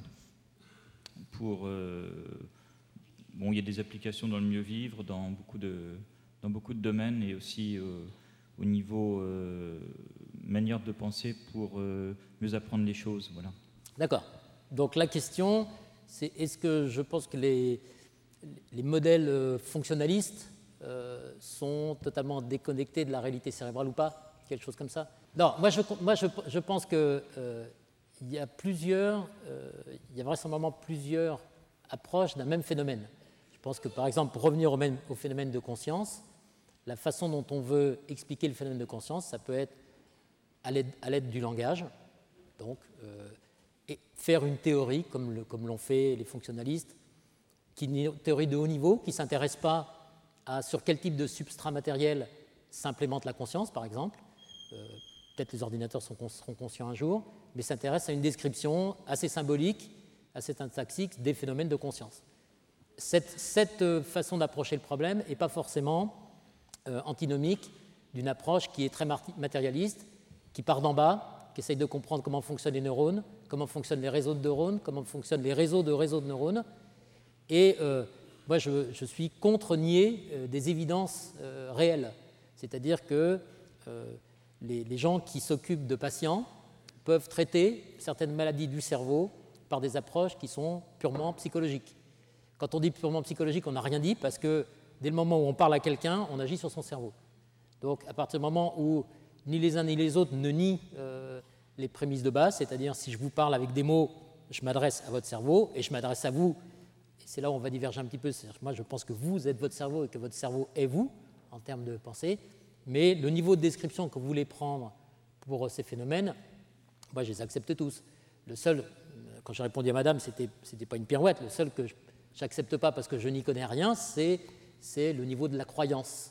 Il y a des applications dans le mieux vivre, dans beaucoup de domaines, et aussi au niveau manière de penser pour mieux apprendre les choses. Voilà. D'accord. Donc la question, c'est est-ce que je pense que les modèles fonctionnalistes sont totalement déconnectés de la réalité cérébrale ou pas, quelque chose comme ça. Non, moi je pense que il y a vraisemblablement plusieurs approches d'un même phénomène. Je pense que, par exemple, pour revenir au phénomène de conscience, la façon dont on veut expliquer le phénomène de conscience, ça peut être à l'aide du langage, donc et faire une théorie, comme l'ont fait les fonctionnalistes, qui est une théorie de haut niveau, qui ne s'intéresse pas à sur quel type de substrat matériel s'implémente la conscience, par exemple. Peut-être les ordinateurs seront conscients un jour, mais s'intéresse à une description assez symbolique, assez syntaxique des phénomènes de conscience. Cette façon d'approcher le problème n'est pas forcément antinomique d'une approche qui est très matérialiste, qui part d'en bas, qui essaye de comprendre comment fonctionnent les neurones, comment fonctionnent les réseaux de neurones, comment fonctionnent les réseaux de neurones. Et moi, je suis contre nier des évidences réelles. C'est-à-dire que les gens qui s'occupent de patients peuvent traiter certaines maladies du cerveau par des approches qui sont purement psychologiques. Quand on dit purement psychologique, on n'a rien dit parce que dès le moment où on parle à quelqu'un, on agit sur son cerveau. Donc à partir du moment où ni les uns ni les autres ne nient les prémices de base, c'est-à-dire si je vous parle avec des mots, je m'adresse à votre cerveau et je m'adresse à vous, et c'est là où on va diverger un petit peu, c'est-à-dire moi je pense que vous êtes votre cerveau et que votre cerveau est vous, en termes de pensée, mais le niveau de description que vous voulez prendre pour ces phénomènes, moi je les accepte tous. Le seul, quand j'ai répondu à madame, c'était pas une pirouette, le seul que j'accepte pas parce que je n'y connais rien, c'est le niveau de la croyance.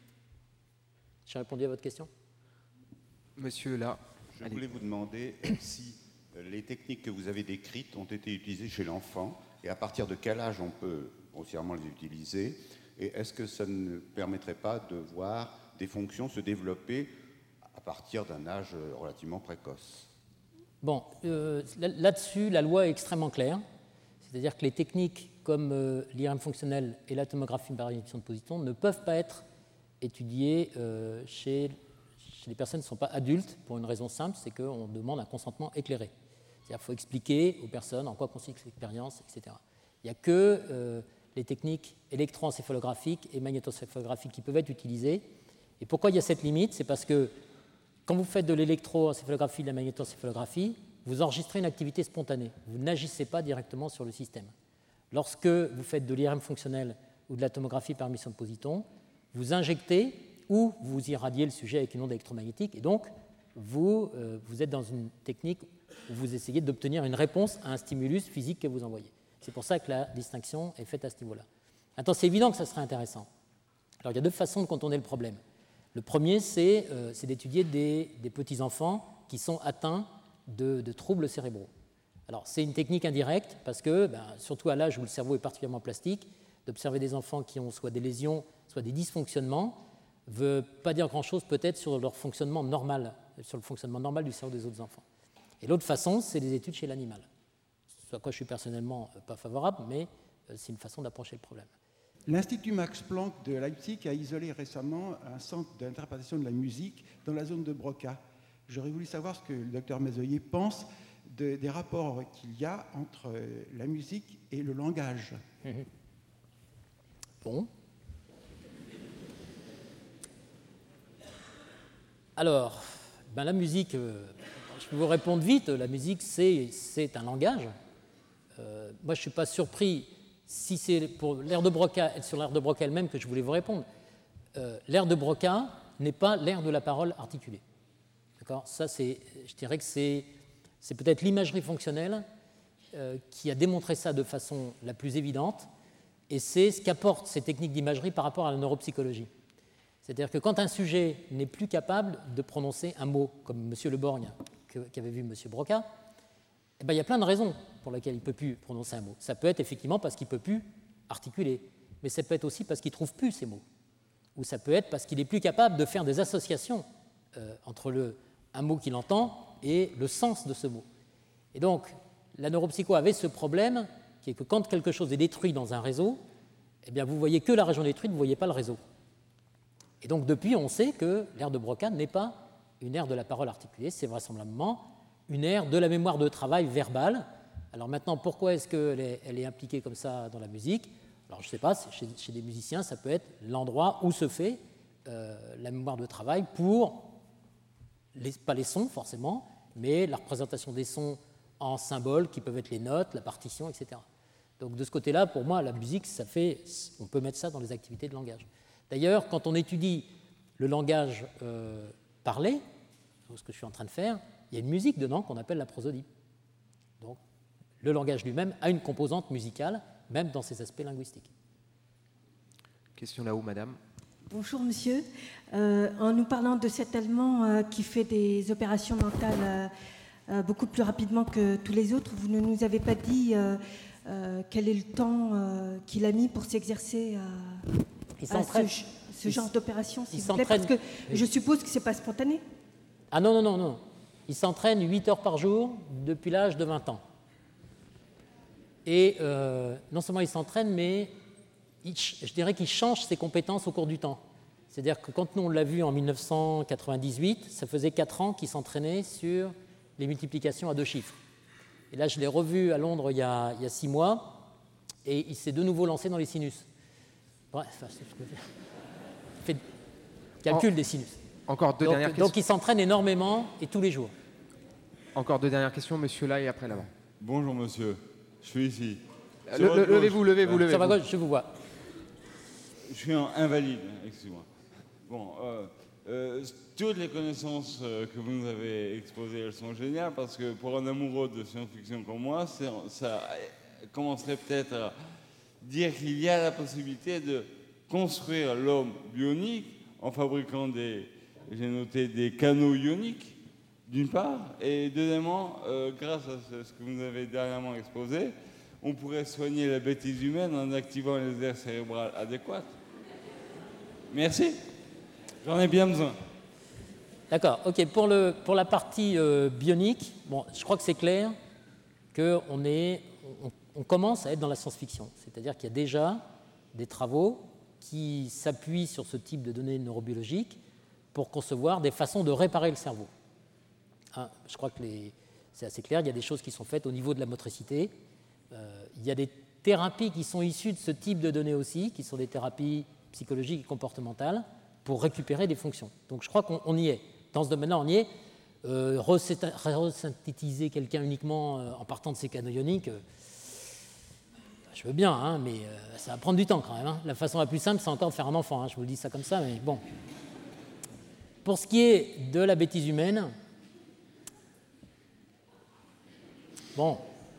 J'ai répondu à votre question ? Monsieur, là. Je voulais vous demander si les techniques que vous avez décrites ont été utilisées chez l'enfant et à partir de quel âge on peut grossièrement les utiliser, et est-ce que ça ne permettrait pas de voir des fonctions se développer à partir d'un âge relativement précoce ? Bon, là-dessus, la loi est extrêmement claire, c'est-à-dire que les techniques comme l'IRM fonctionnel et la tomographie par émission de positons ne peuvent pas être étudiées chez les personnes qui ne sont pas adultes pour une raison simple, c'est qu'on demande un consentement éclairé. C'est-à-dire qu'il faut expliquer aux personnes en quoi consiste l'expérience, etc. Il n'y a que les techniques électroencéphalographiques et magnétoencéphalographiques qui peuvent être utilisées. Et pourquoi il y a cette limite ? C'est parce que quand vous faites de l'électroencéphalographie, de la magnétoencéphalographie, vous enregistrez une activité spontanée. Vous n'agissez pas directement sur le système. Lorsque vous faites de l'IRM fonctionnel ou de la tomographie par émission de positons, vous injectez ou vous irradiez le sujet avec une onde électromagnétique, et donc vous êtes dans une technique où vous essayez d'obtenir une réponse à un stimulus physique que vous envoyez. C'est pour ça que la distinction est faite à ce niveau-là. Maintenant, c'est évident que ça serait intéressant. Alors, il y a deux façons de contourner le problème. Le premier, c'est d'étudier des petits-enfants qui sont atteints de troubles cérébraux. Alors, c'est une technique indirecte parce que, surtout à l'âge où le cerveau est particulièrement plastique, d'observer des enfants qui ont soit des lésions, soit des dysfonctionnements, ne veut pas dire grand-chose peut-être sur leur fonctionnement normal, sur le fonctionnement normal du cerveau des autres enfants. Et l'autre façon, c'est des études chez l'animal. Ce à quoi je suis personnellement pas favorable, mais c'est une façon d'approcher le problème. L'Institut Max Planck de Leipzig a isolé récemment un centre d'interprétation de la musique dans la zone de Broca. J'aurais voulu savoir ce que le docteur Mazoyer pense des rapports qu'il y a entre la musique et le langage. Bon. Alors, la musique, je peux vous répondre vite, la musique c'est un langage. Moi je ne suis pas surpris, si c'est pour l'aire de Broca, sur l'aire de Broca elle-même que je voulais vous répondre. L'aire de Broca n'est pas l'aire de la parole articulée. D'accord ? Ça, je dirais que c'est peut-être l'imagerie fonctionnelle qui a démontré ça de façon la plus évidente, et c'est ce qu'apportent ces techniques d'imagerie par rapport à la neuropsychologie. C'est-à-dire que quand un sujet n'est plus capable de prononcer un mot, comme M. Le Borgne, qu'avait vu M. Broca, il y a plein de raisons pour lesquelles il ne peut plus prononcer un mot. Ça peut être effectivement parce qu'il ne peut plus articuler, mais ça peut être aussi parce qu'il ne trouve plus ces mots. Ou ça peut être parce qu'il n'est plus capable de faire des associations entre un mot qu'il entend et le sens de ce mot. Et donc, la neuropsycho avait ce problème, qui est que quand quelque chose est détruit dans un réseau, vous ne voyez que la région détruite, vous ne voyez pas le réseau. Et donc, depuis, on sait que l'aire de Broca n'est pas une aire de la parole articulée, c'est vraisemblablement une aire de la mémoire de travail verbale. Alors maintenant, pourquoi est-ce qu'elle est impliquée comme ça dans la musique ? Alors je ne sais pas, chez des musiciens, ça peut être l'endroit où se fait la mémoire de travail pour, pas les sons forcément, mais la représentation des sons en symboles qui peuvent être les notes, la partition, etc. Donc de ce côté-là, pour moi, la musique, on peut mettre ça dans les activités de langage. D'ailleurs, quand on étudie le langage parlé, ce que je suis en train de faire, il y a une musique dedans qu'on appelle la prosodie. Donc le langage lui-même a une composante musicale, même dans ses aspects linguistiques. Question là-haut, madame. Bonjour monsieur. En nous parlant de cet Allemand qui fait des opérations mentales beaucoup plus rapidement que tous les autres, vous ne nous avez pas dit quel est le temps qu'il a mis pour s'exercer à ce genre d'opération, s'il vous plaît, parce que je suppose que ce n'est pas spontané. Ah non. Il s'entraîne 8 heures par jour depuis l'âge de 20 ans. Et non seulement il s'entraîne, mais je dirais qu'il change ses compétences au cours du temps. C'est-à-dire que quand nous on l'a vu en 1998, ça faisait 4 ans qu'il s'entraînait sur les multiplications à 2 chiffres. Et là, je l'ai revu à Londres il y a 6 mois, et il s'est de nouveau lancé dans les sinus. Bref, c'est ce que je veux dire. Il fait le calcul des sinus. Encore deux dernières questions. Donc il s'entraîne énormément et tous les jours. Encore 2 dernières questions, monsieur là et après là-bas. Bonjour monsieur, je suis ici. Levez-vous. Sur ma gauche, je vous vois. Je suis invalide, excusez-moi. Bon, toutes les connaissances que vous nous avez exposées, elles sont géniales parce que pour un amoureux de science-fiction comme moi, ça commencerait peut-être à dire qu'il y a la possibilité de construire l'homme bionique en fabriquant j'ai noté des canaux ioniques, d'une part, et deuxièmement, grâce à ce que vous nous avez dernièrement exposé, on pourrait soigner la bêtise humaine en activant les aires cérébrales adéquates. Merci. J'en ai bien besoin. D'accord. OK. Pour la partie bionique, bon, je crois que c'est clair qu'on commence à être dans la science-fiction. C'est-à-dire qu'il y a déjà des travaux qui s'appuient sur ce type de données neurobiologiques pour concevoir des façons de réparer le cerveau. Je crois que c'est assez clair. Il y a des choses qui sont faites au niveau de la motricité. Il y a des thérapies qui sont issues de ce type de données aussi, qui sont des thérapies psychologiques et comportementales, pour récupérer des fonctions. Donc je crois qu'on y est. Dans ce domaine-là, on y est. Resynthétiser quelqu'un uniquement en partant de ses canaux ioniques, je veux bien, hein, mais ça va prendre du temps quand même. Hein. La façon la plus simple, c'est encore de faire un enfant. Hein, je vous le dis ça comme ça, mais bon. Pour ce qui est de la bêtise humaine, bon.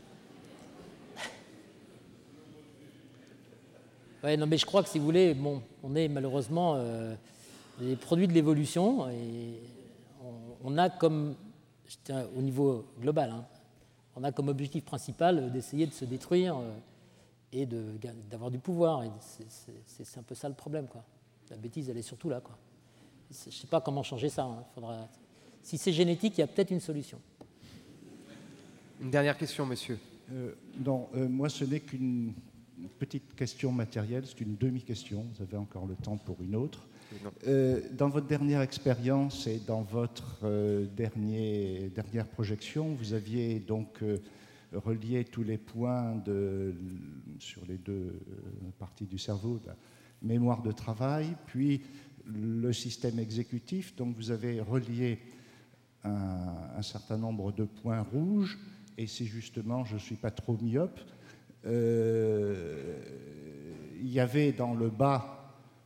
Ouais, non, mais je crois que si vous voulez, bon, on est malheureusement des produits de l'évolution et on a comme, au niveau global, hein, on a comme objectif principal d'essayer de se détruire et d'avoir du pouvoir. Et c'est un peu ça le problème, quoi. La bêtise, elle est surtout là, quoi. Je ne sais pas comment changer ça. Hein. Si c'est génétique, il y a peut-être une solution. Une dernière question, monsieur. Non, moi, ce n'est qu'une petite question matérielle, c'est une demi-question. Vous avez encore le temps pour une autre. Dans votre dernière expérience et dans votre dernière projection, vous aviez donc relié tous les points sur les 2 parties du cerveau, la mémoire de travail, puis le système exécutif. Donc vous avez relié un certain nombre de points rouges, et si justement je ne suis pas trop myope, il y avait dans le bas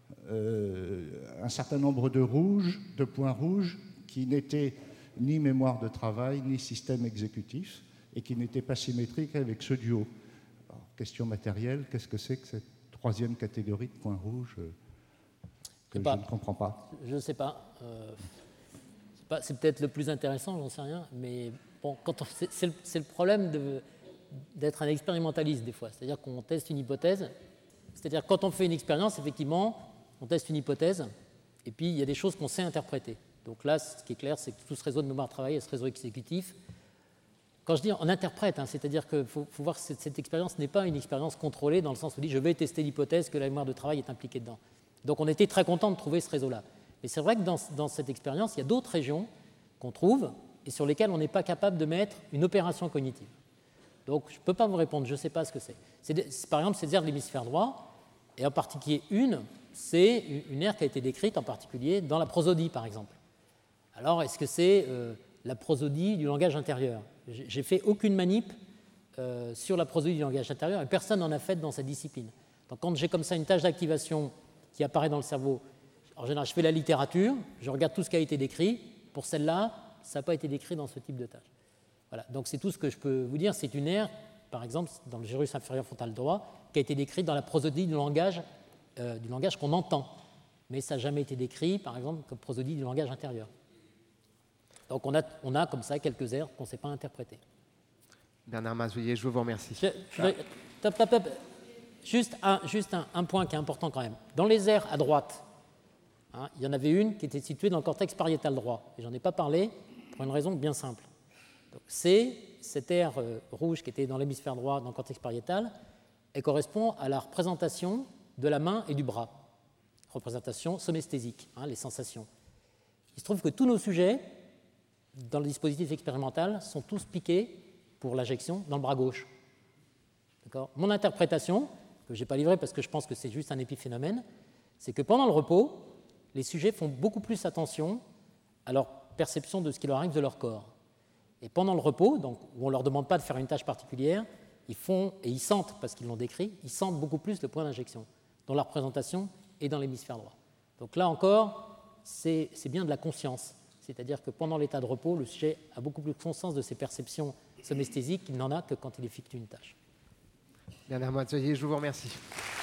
un certain nombre de points rouges qui n'étaient ni mémoire de travail, ni système exécutif, et qui n'étaient pas symétriques avec ceux du haut. Alors, question matérielle, qu'est-ce que c'est que cette 3e catégorie de points rouges que je ne comprends pas? Je ne sais pas. C'est peut-être le plus intéressant, j'en sais rien, mais bon, c'est le problème d'être un expérimentaliste des fois. C'est-à-dire qu'on teste une hypothèse. C'est-à-dire quand on fait une expérience, effectivement, on teste une hypothèse, et puis il y a des choses qu'on sait interpréter. Donc là, ce qui est clair, c'est que tout ce réseau de mémoire de travail et ce réseau exécutif, quand je dis on interprète, hein, c'est-à-dire qu'il faut voir que cette expérience n'est pas une expérience contrôlée dans le sens où on dit je vais tester l'hypothèse que la mémoire de travail est impliquée dedans. Donc on était très content de trouver ce réseau-là. Mais c'est vrai que dans cette expérience, il y a d'autres régions qu'on trouve et sur lesquelles on n'est pas capable de mettre une opération cognitive. Donc je ne peux pas vous répondre, je ne sais pas ce que c'est. Par exemple, ces aires de l'hémisphère droit, Et en particulier une, c'est une aire qui a été décrite en particulier dans la prosodie, par exemple. Alors, est-ce que c'est la prosodie du langage intérieur? J'ai fait aucune manip sur la prosodie du langage intérieur et personne n'en a fait dans cette discipline. Donc, quand j'ai comme ça une tâche d'activation qui apparaît dans le cerveau, en général, je fais la littérature, je regarde tout ce qui a été décrit. Pour celle-là, ça n'a pas été décrit dans ce type de tâche. Voilà. Donc, c'est tout ce que je peux vous dire. C'est une aire, par exemple, dans le gyrus inférieur frontal droit, qui a été décrite dans la prosodie du langage qu'on entend. Mais ça n'a jamais été décrit, par exemple, comme prosodie du langage intérieur. Donc, on a comme ça quelques aires qu'on ne sait pas interpréter. Bernard Mazoyer, je vous remercie. Juste un point qui est important quand même. Dans les aires à droite, il y en avait une qui était située dans le cortex pariétal droit. Et je n'en ai pas parlé pour une raison bien simple. Donc, c'est cette aire rouge qui était dans l'hémisphère droit, dans le cortex pariétal, elle correspond à la représentation de la main et du bras. Représentation somesthésique, les sensations. Il se trouve que tous nos sujets, dans le dispositif expérimental, sont tous piqués pour l'injection dans le bras gauche. D'accord ? Mon interprétation, que je n'ai pas livrée parce que je pense que c'est juste un épiphénomène, c'est que pendant le repos, les sujets font beaucoup plus attention à leur perception de ce qui leur arrive de leur corps. Et pendant le repos, donc, où on ne leur demande pas de faire une tâche particulière, ils font, et ils sentent, parce qu'ils l'ont décrit, ils sentent beaucoup plus le point d'injection, dans la représentation et dans l'hémisphère droit. Donc là encore, c'est bien de la conscience. C'est-à-dire que pendant l'état de repos, le sujet a beaucoup plus conscience de ses perceptions somesthésiques qu'il n'en a que quand il effectue une tâche. Bernard Mazoyer, je vous remercie.